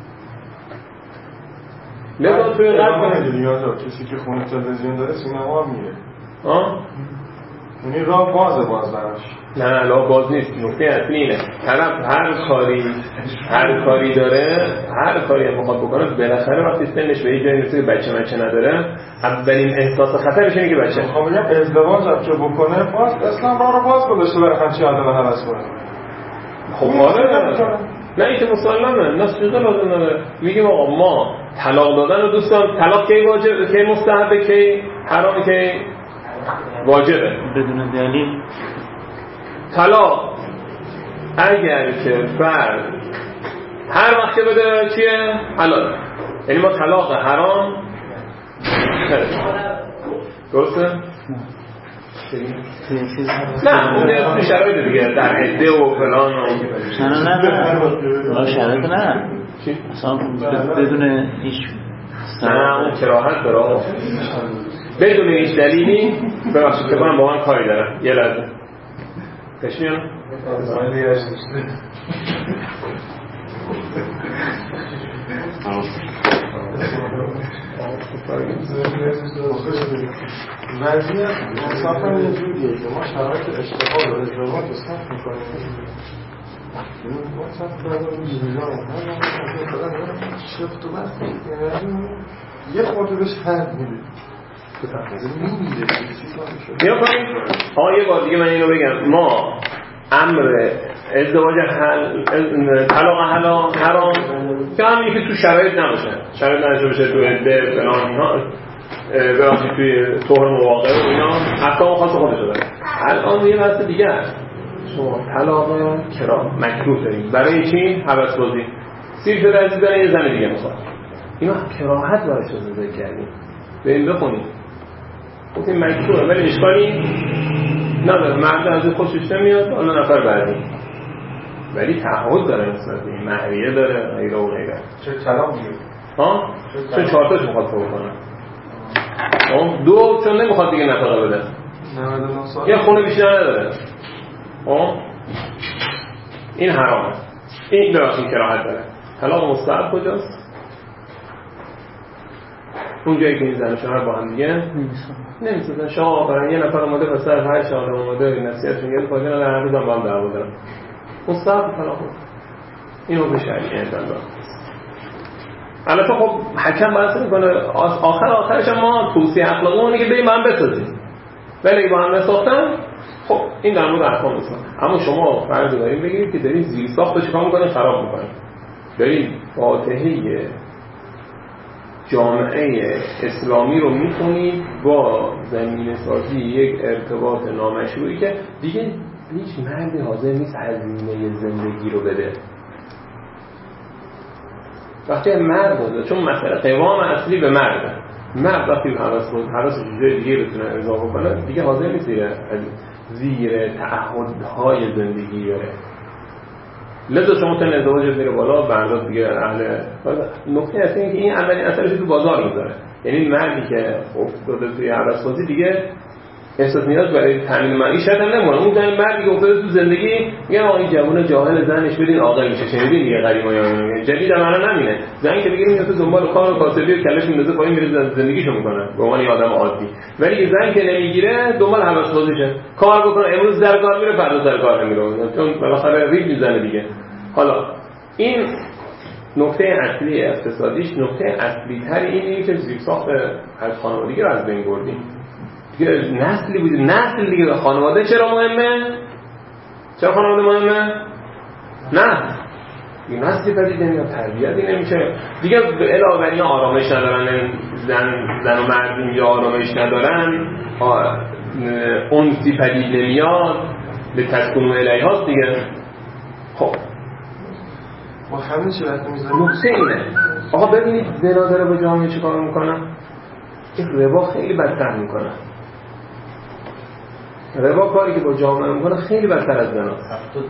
لذا توی قلب
دنیا کسی که خونه تلویزیون داره سینما هم میره. یعنی راه بازه باز براش.
نه راه باز نیست. نکته اصلی اینه طرف هر کاری داره، هر کاری هم بخواد بکنه، بالاخره وقتی سنش به یه جایی میرسه که بچه نداره، اولین احساس خطرش اینه که بچه.
خب میگم ازدواج هم که بکنه باز اسلام راه رو باز گذاشته برای همچین آدم هوس کنه.
خب آره نه این که مسلمه، نسخه لازم نداره. میگیم آقا ما طلاق دادن رو دوستان، طلاق کی واجبه، کی مستحبه، کی حرامه، کی واجبه؟
بدون دلیل.
طلاق اگر که فرد هر وقت بده چیه؟ حلال. یعنی ما طلاق حرام درسته؟ نه اون شرایط دیگه در عده و فلان و
نه شرایط نه اصلا بدون هیچ
نه اون کراهت داره بدون هیچ دلیلی. ببخشید که من با من کاری دارم یه لحظه کشمیان
وضعیت انصافا اینجوریه که ما شرایط اشتغال و ازدواج رو صرف میکنیم. ما صرف دارم میزان شفت و بست یه خورده بهش حد میده
یا کنیم یه بار دیگه من اینو بگم. ما امر ازدواج طلاق حرام که همینی که تو شرایط نباشه، شرایط نباشه تو عده فلان اینا، ببخشید توی طهر مواقع و اینا احکام خاص خودش داره. الان یه بحث دیگه است. شما طلاق مکروه داریم برای چی؟ هوس بازی. سیر شده عزیزان یه زن دیگه میخواد، اینا کراهت براش ذکر کردیم. بریم بخونیم. این مکروه ولی اشکالی نداره. مرد از خوشش نمیاد، حالا نفر بعدی ولی تعهد داره نسبت به این، مهریه داره غیره و غیره.
چه طلاق میگه؟
چون 4 تاش میخواد تو بکنه. دو چون نمیخواد دیگه نفقه بده.
99 سال.
یه خونه بیشتر نداره. این حرامه. این ببخشید کراهت داره. طلاق مستحب کجاست؟ اون جایی که این زن و شوهر با هم دیگه نمی‌سازن. شما برای یه نفر اومده پسر 8 سال اومده نصیحتشون کرد فایده نداره، هر روزم با هم دعوا دارن، اون صبر طلاق بود. اینو به شریعه انجام. البته خب حکم بحث میکنه آخرش ما توصیه اخلاقی اونه که بریم با هم بسازیم، ولی با هم نساختن خب این در مورد احکام اسلام. اما شما فرض دارین بگید که دارین زیر ساختو چیکار میکنین؟ خراب میکنین. دارین فاتحه جامعه اسلامی رو میخونید با زمینه سازی یک ارتباط نامشروعی که دیگه هیچ مردی حاضر نیست هزینه زندگی رو بده. وقتی مرد بوده، چون مسئله قوام اصلی به مرده، مرد وقتی حواس جوجه دیگه بتونه اضافه کنه دیگه حاضر نیست زیر تعهدهای زندگی بره. لذا شما تن ازدواج میره بالا، برداد دیگه اهل نکته اصلی اینه که این اولین اثرش تو بازار میذاره. یعنی مردی که افتاده توی حواس‌بازی دیگه احساس نیاز برای تامین معیشت هم نمی‌کنه. اون زن مردی که افتاده تو زندگی میگه آقا این جوون جاهل زنش بدین عاقل میشه. شنیدین دیگه قدیمایان جدید معنا نمینه. زنی که دیگه میاد تو دنبال کار و کاسبی و کلش میندازه پایین میره زندگیشو میکنه به عنوان آدم عادی. ولی زن که نمیگیره دنبال حواس‌بازیشه، کار بکنه، امروز در کار میره فردا در کار نمیره، چون بالاخره ریج میزنه دیگه. حالا این نکته اصلی اقتصادیش، نکته اصلی تر اینه که زیرساخت از خانوادگی رو از بین بردیم. دیگه نسلی بود، نسل دیگه. خانواده چرا مهمه؟ چرا خانواده مهمه؟ نه این نسلی پدید نمیاد، تربیتی نمیشه دیگه. علاوه بر این آرامش ندارن، زن و مرد اینجا آرامش ندارن، انسی پدید نمیاد، به تسکن الیهاست دیگه. خب
ما همین چی وقت میذاریم؟
نکته اینه آقا ببینید زنا داره با جامعه چه کار میکنه؟ این ربا خیلی بدتر میکنه. ربا کاری که با جامعه میکنه خیلی بدتر از زنا.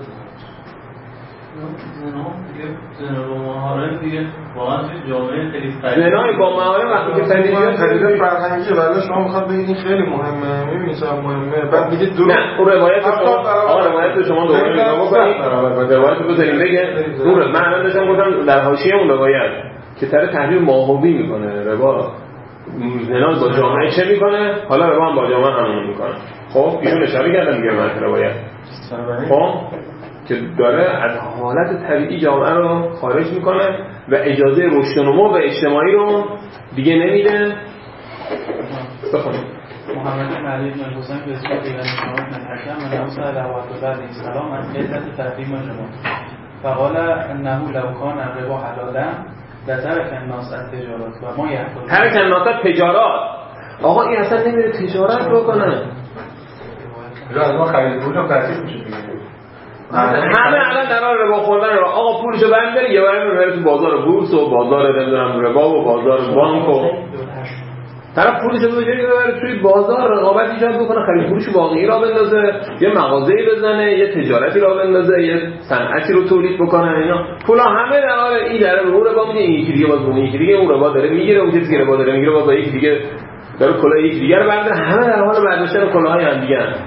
زنا با محارم دیگه واقعا توی جامعه خیلی
زنای با محارم وقتی که
پدیده فرهنگیه، ولی شما میخواد بگید این خیلی مهمه، میبینید چقدر مهمه، بعد میگید درست.
نه اون روایت شما دوباره نگاه بکنید، روایت رو بزنید بگه دوره. من الان داشتم گفتم در حاشیه اون روایت که طرف تحریم ماهوی میکنه ربا، زنا با جامعه چه میکنه؟ حالا ربا هم با جامعه همون میکنه. خب ایشون اشاره کردن دیگه من روایت خب که داره از حالت طبیعی جامعه رو خارج میکنه و اجازه رشد و نمو و اجتماعی رو دیگه نمیده. بخونید.
محمد بن علی بن حسین به اسم دیگر شما من حکم و نوسع علیه السلام از قلت تحریم جماع فقال انه لو کان الربا حلالا لترك الناس التجارات و ما یحکم
ترک الناس التجارات. آقا این اصلا نمیره تجارت بکنه.
از ما خرید پول هم تحصیل میشه دیگه.
همه الان در حال ربا خوردن رو. آقا پولشو برمی‌داره یه بار میبره تو بازار بورس و بازار نمیدونم ربا و بازار بانک و طرف پولشو ببره توی بازار رقابت ایجاد بکنه، خرید فروش واقعی را بندازه، یه مغازه‌ای بزنه، یه تجارتی را بندازه، یه صنعتی رو تولید بکنه. اینا پولا همه در حال این داره رو ربا میده، این یکی دیگه باز اون یکی دیگه اون ربا داره میگیره، اون کسی که ربا داره میگیره باز یکی دیگه داره کلاه یکی دیگه رو برداره، همه در حال برداشتن کلاهای هم دیگه ان.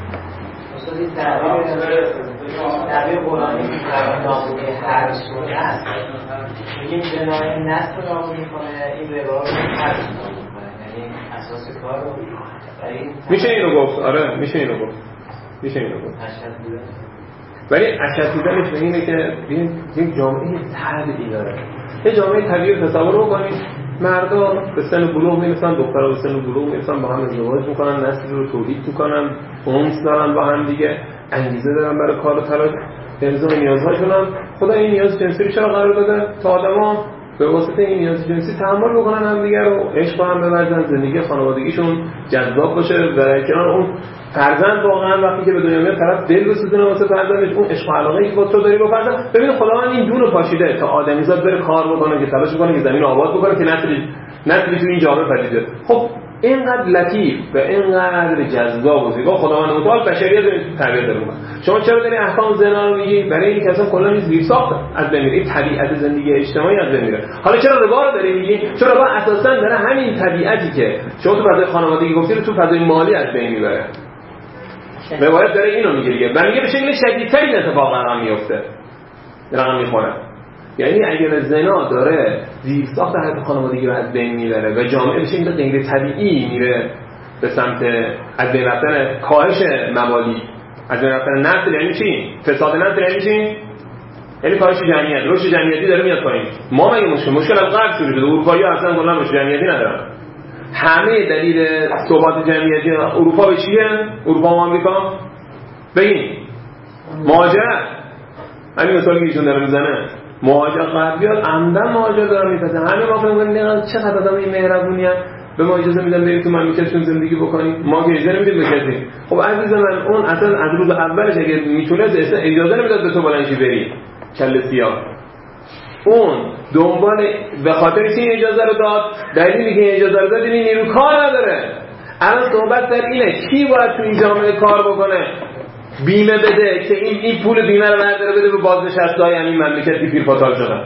دعوی قرآنی که نابودی هر شده است میگیم جنای نسل رو نابود میکنه، این ربا رو هر نابود میکنه، یعنی اساس کار رو
میشه اینو گفت. آره میشه اینو گفت. ولی اشد بودنش به اینه که یک جامعه طبیعی داره. یه جامعه طبیعی رو تصور بکنید، مردا به سن بلوغ میرسن، دخترها به سن بلوغ میرسن، با هم ازدواج میکنن، نسلی رو تولید میکنن، اونس دارن با هم دیگه، انگیزه دارن برای کار و تلاش، ارضای نیازهاشون هم. خدا این نیاز جنسی رو چرا قرار داده؟ تا آدما به واسطه این نیاز جنسی تحمل بکنن هم دیگه رو، عشق هم بورزن، زندگی خانوادگیشون جذاب باشه، در کنار اون فرزند واقعا وقتی که به دنیا میاد طرف دل بسوزونه واسه فرزندش، اون عشق و علاقه‌ای که با تو داری با فرزند. ببین خداوند این دونو پاشیده تا آدمیزاد بره کار بکنه، که تلاش بکنه که زمین آباد بکنه، که نسلی تو این جامعه پدید بیاد. خب اینقدر لطیف و اینقدر جذاب و زیبا خداوند متعال بشریت رو تربیت داره می‌کنه. شما چرا داری احکام زنا رو میگی؟ برای اینکه اصلا کلا این زیر ساخت از بین میره، این طبیعت زندگی اجتماعی از بین میره. حالا چرا ربا رو داری میگی؟ چرا ربا اساسا داره همین طبیعتی که شما تو فضای خانوادگی گفتی رو تو فضای مالی از بین میبره. روایت داره اینو میگه دیگه، و میگه به شکل شدیدتر این اتفاق رقم میفته، رقم میخوره. یعنی اگر زنا داره زیرساخت حیات خانوادگی رو از بین میبره و جامعه بشه این غیر طبیعی میره به سمت از بین رفتن کاهش موالی، از بین رفتن نسل. یعنی چی؟ فساد نسل یعنی چی؟ یعنی کاهش جمعیت، رشد جمعیتی داره میاد پایین. ما مگه مشکل از قبل شروع شده؟ اروپایی‌ها اصلا کلا رشد جمعیتی ندارن. همه دلیل ثبات جمعیتی اروپا به چیه؟ اروپا و آمریکا ببین مهاجرت. همین مثالی که ایشون داره میزنه، مهاجرت غربی‌ها عمدن مهاجرت دارن میپذیرن. همه ما فکر می‌کنیم چقدر آدم این مهربونیه، به ما اجازه میدن بریم تو مملکتشون زندگی بکنیم، ما که اجازه نمیدیم به کسی. خب عزیز من اون اصلا از روز اولش اگه میتونه اجازه نمیداد به تو بلنشی بری کله سیاه. اون دنبال به خاطر چی اجازه رو داد؟ دلیلی که اجازه رو داد این نیرو کار نداره. الان صحبت در اینه کی باید تو این جامعه کار بکنه، بیمه بده که این پول بیمه رو برداره بده به بازنشسته‌های همین مملکتی پیرپاتال شدن.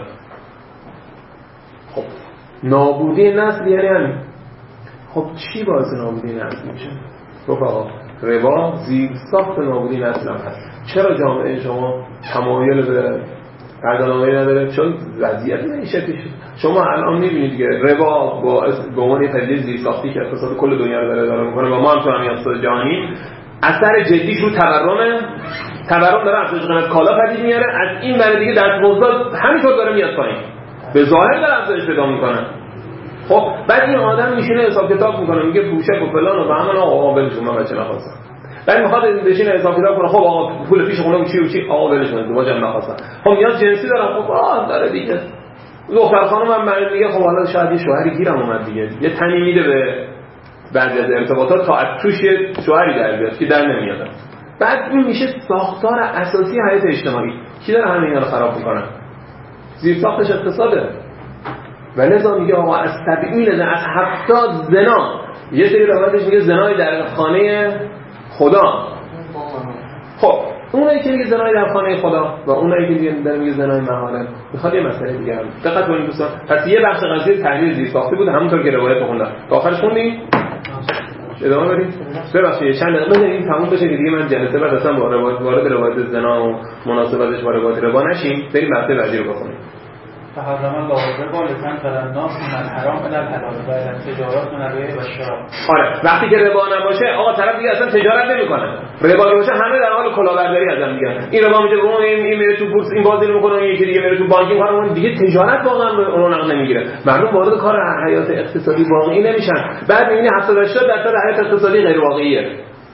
خب نابودی نسل یعنی همین. خب چی باعث نابودی نسل میشه؟ رفقا ربا زیرساخت نابودی نسل هم هست. چرا جامعه شما تمایل به قراردادنامه‌ای نداره؟ چون وضعیت این شکلی شد. شما الان می‌بینید که ربا با عنوان پدیده زیرساختی که اقتصاد کل دنیا رو داره اداره می‌کنه و ما هم تو همین اقتصاد جهانی اثر جدیش رو تورم داره افزایش قیمت کالا پدید میاره. از این برای دیگه دستمزد همینطور داره میاد پایین، به ظاهر داره افزایش پیدا میکنه. خب بعد این آدم میشینه حساب کتاب میکنه، میگه پوشک و فلان و همون آقا ولشون من بچه نخواستم. بعد میخواد بشینه حساب کتاب کنه، خب آقا پول پیش خونه چی و چی، آقا ولشون تو واجب نخواستم. خب نیاز جنسی دارم، خب داره دیگه. دختر خانم من میگه خب حالا شاید یه شوهری گیرم اومد دیگه، یه تنی میده به بعضی از ارتباطات تا از توش یه شوهری در بیاد که در نمیاد. بعد این میشه ساختار اساسی حیات اجتماعی. کی داره همه اینا رو خراب میکنه؟ زیرساختش اقتصاده. و لذا میگه آقا از تبعیل از 70 زنا، یه سری روایتش میگه زنای در خانه خدا. خب اونایی که میگه زنای در خانه خدا و اونایی که میگه زنای محارم، میخواد یه مسئله دیگه هم دقت کنید دوستان. پس یه بخش قضیه تحلیل زیرساختی بود، همونطور که روایت خوندم. تا آخرش خوندیم؟ ادامه بدیم. ببخشید چند دقیقه بذارید تموم بشه که دیگه من جلسه بعد اصلا وارد روایت زنا و مناسبتش با روایت ربا نشیم. بریم بحث بعدی رو بخونیم.
تحرم الله الربا لتنفر الناس من الحرام الى الحلال و التجارات من البیع و الشراء.
آره وقتی که ربا نباشه آقا طرف دیگه اصلا تجارت نمیکنه. ربا باشه همه در حال کلاهبرداری ازم میگن. این ربا میگه اون این میره تو بورس این بازی میکنه، یکی دیگه میره تو بانکی میکنه، اون دیگه تجارت واقعا اون رونق نمیگیره. مردم وارد کار حیات اقتصادی واقعی نمیشن. بعد میبینی 70-80% حیات اقتصادی غیر واقعیه.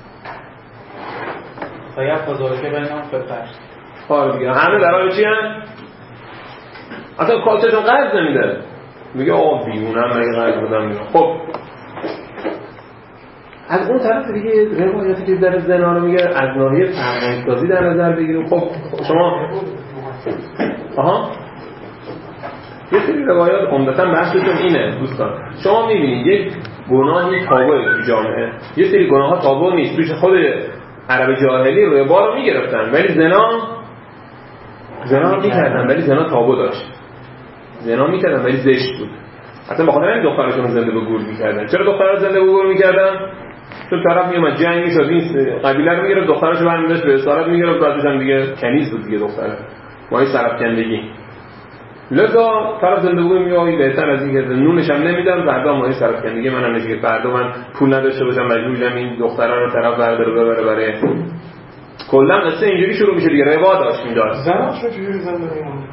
طیب بزرگه بینام فتح.
آره دیگه همه در حال چی ان؟ اصلا کالچه‌شون قرض نمیده. میگه آقا بیمونم مگه قرض بدم. خب از اون طرف دیگه روایتی که در زنا رو میگه از ناحیه فرهنگ‌سازی در نظر بگیریم. خب شما یه سری روایات عمدتاً بحثشون اینه دوستان. شما میبینید یک گناهی تابع تو جامعه، یه سری گناه‌ها تابع نیست. توش خود عرب جاهلی ربا رو میگرفتن ولی زنا میکردن، ولی زنا تابع داشت. زنا میکردن ولی زشت بود. اصلا بخاطر این دختراشون زنده به گور میکردن. چرا دخترها زنده به گور میکردن؟ چون طرف میومد جنگ میشد، این قبیله رو میگرفت، دختراشو برمی‌داشت به اسارت میگرفت، بعدش هم دیگه کنیز بود دیگه دختره. ماهی سرفکندگی. لذا طرف زنده به گور میای بهتر از اینکه نونش هم نمیدم، فردا ماهی سرفکندگی منم نشه که فردا من پول نداشته باشم مجبور شم این دخترا رو طرف برداره ببره برای کلا قصه اینجوری شروع میشه دیگه. روا داشت میداد.
زناشو چجوری زنده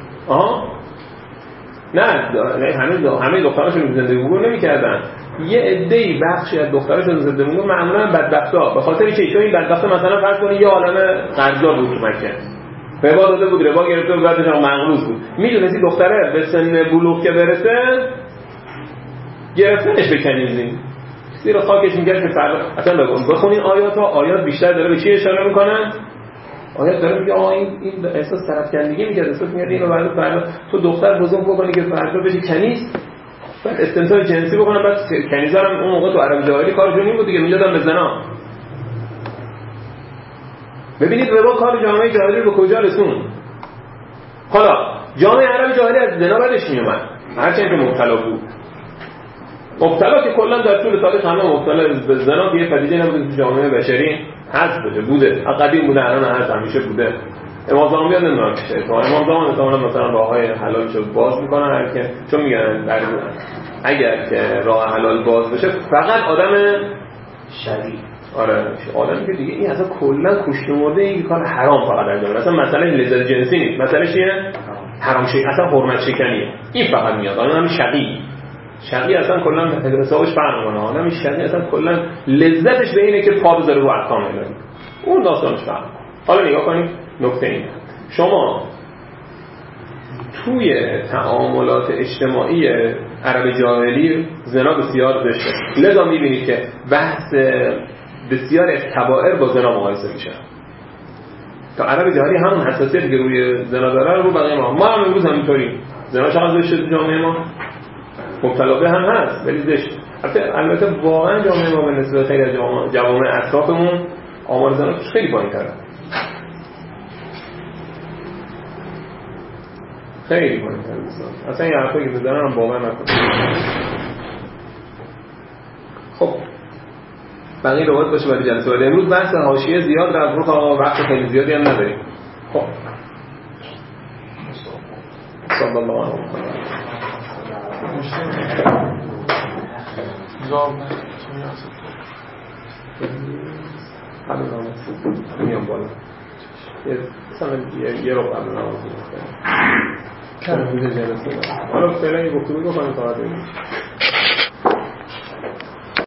نه همه دختراشون زندگی گور نمی‌کردن. یه عده‌ای بخشی از دختراشون زندگی گور معمولاً بدبختا. به خاطر چه؟ چون این بدبختا مثلا فرض کنید یه عالمه قرضدار بود تو مکه. ربا داده بود، ربا گرفته بود، بعدش هم مغلوب بود. میدونستی دختره به سن بلوغ که برسه گرفتنش بکنیزین. زیر خاکش میگه که فردا اصلا بخونین آیات بیشتر داره به چی اشاره میکنه؟ آیات داره میگه این احساس طرفکندگی میگه، احساس میگه اینو فردا تو دختر بزرگ بکنی که فردا بشی کنیز، بعد استمتاع جنسی بکنن، بعد کنیزا هم اون موقع تو عرب جاهلی کارشون این بود دیگه، میدادن به زنا. ببینید ربا کار جامعه جاهلی رو به کجا رسون. حالا جامعه عرب جاهلی از زنا بدش میومد، هرچند که مبتلا بود. مبتلا که کلا در طول تاریخ همه مبتلا به زنا یه پدیده نبوده تو جامعه بشری، هست بوده از قدیم بوده، الان هست، همیشه بوده. امام زمان بیاد نمیدونم چه تو امام زمان احتمالاً مثلا راههای حلالشو باز میکنن که چون میگن اگر که راه حلال باز بشه فقط آدم
شدید
آره آدمی که دیگه این اصلا کلا کشته مرده این کار حرام فقط انجام میده. اصلا مسئله لذت جنسی نیست، مسئله چیه؟ حرام شکنی، اصلا حرمت شکنیه. این فقط میاد. آدم شقی اصلا کلا حسابش فرق میکنه. آدم شقی اصلا کلا لذتش به اینه که پا بذاره رو احکام الهی. اون داستانش فرق. حالا نگاه کنید نکته اینه. شما توی تعاملات اجتماعی عرب جاهلی زنا بسیار زشته. لذا میبینید که بحث بسیار از کبائر با زنا مقایسه میشه. تا عرب جاهلی همون حساسیتی که روی زنا داره رو بقیه ما هم امروز همینطوری. زنا چقدر زشته تو جامعه ما؟ مبتلا به هم هست ولی زشت. البته واقعا جامعه ما به نسبت خیلی از جوامع اطرافمون آمار زنا خیلی پایین‌تره. خیلی پایین‌تره اصلا این حرفایی که میزنن هم باور نکنید. خب بقیه روایت باشه برای جلسه بعد. امروز بحث حاشیه زیاد رو تا وقت خیلی زیادی هم نداریم. خب صلی الله علیه و آله. میام بالا یه رو قبل نماز میکنم. حالا فعلا یه گفتگو بکنیم تا بعد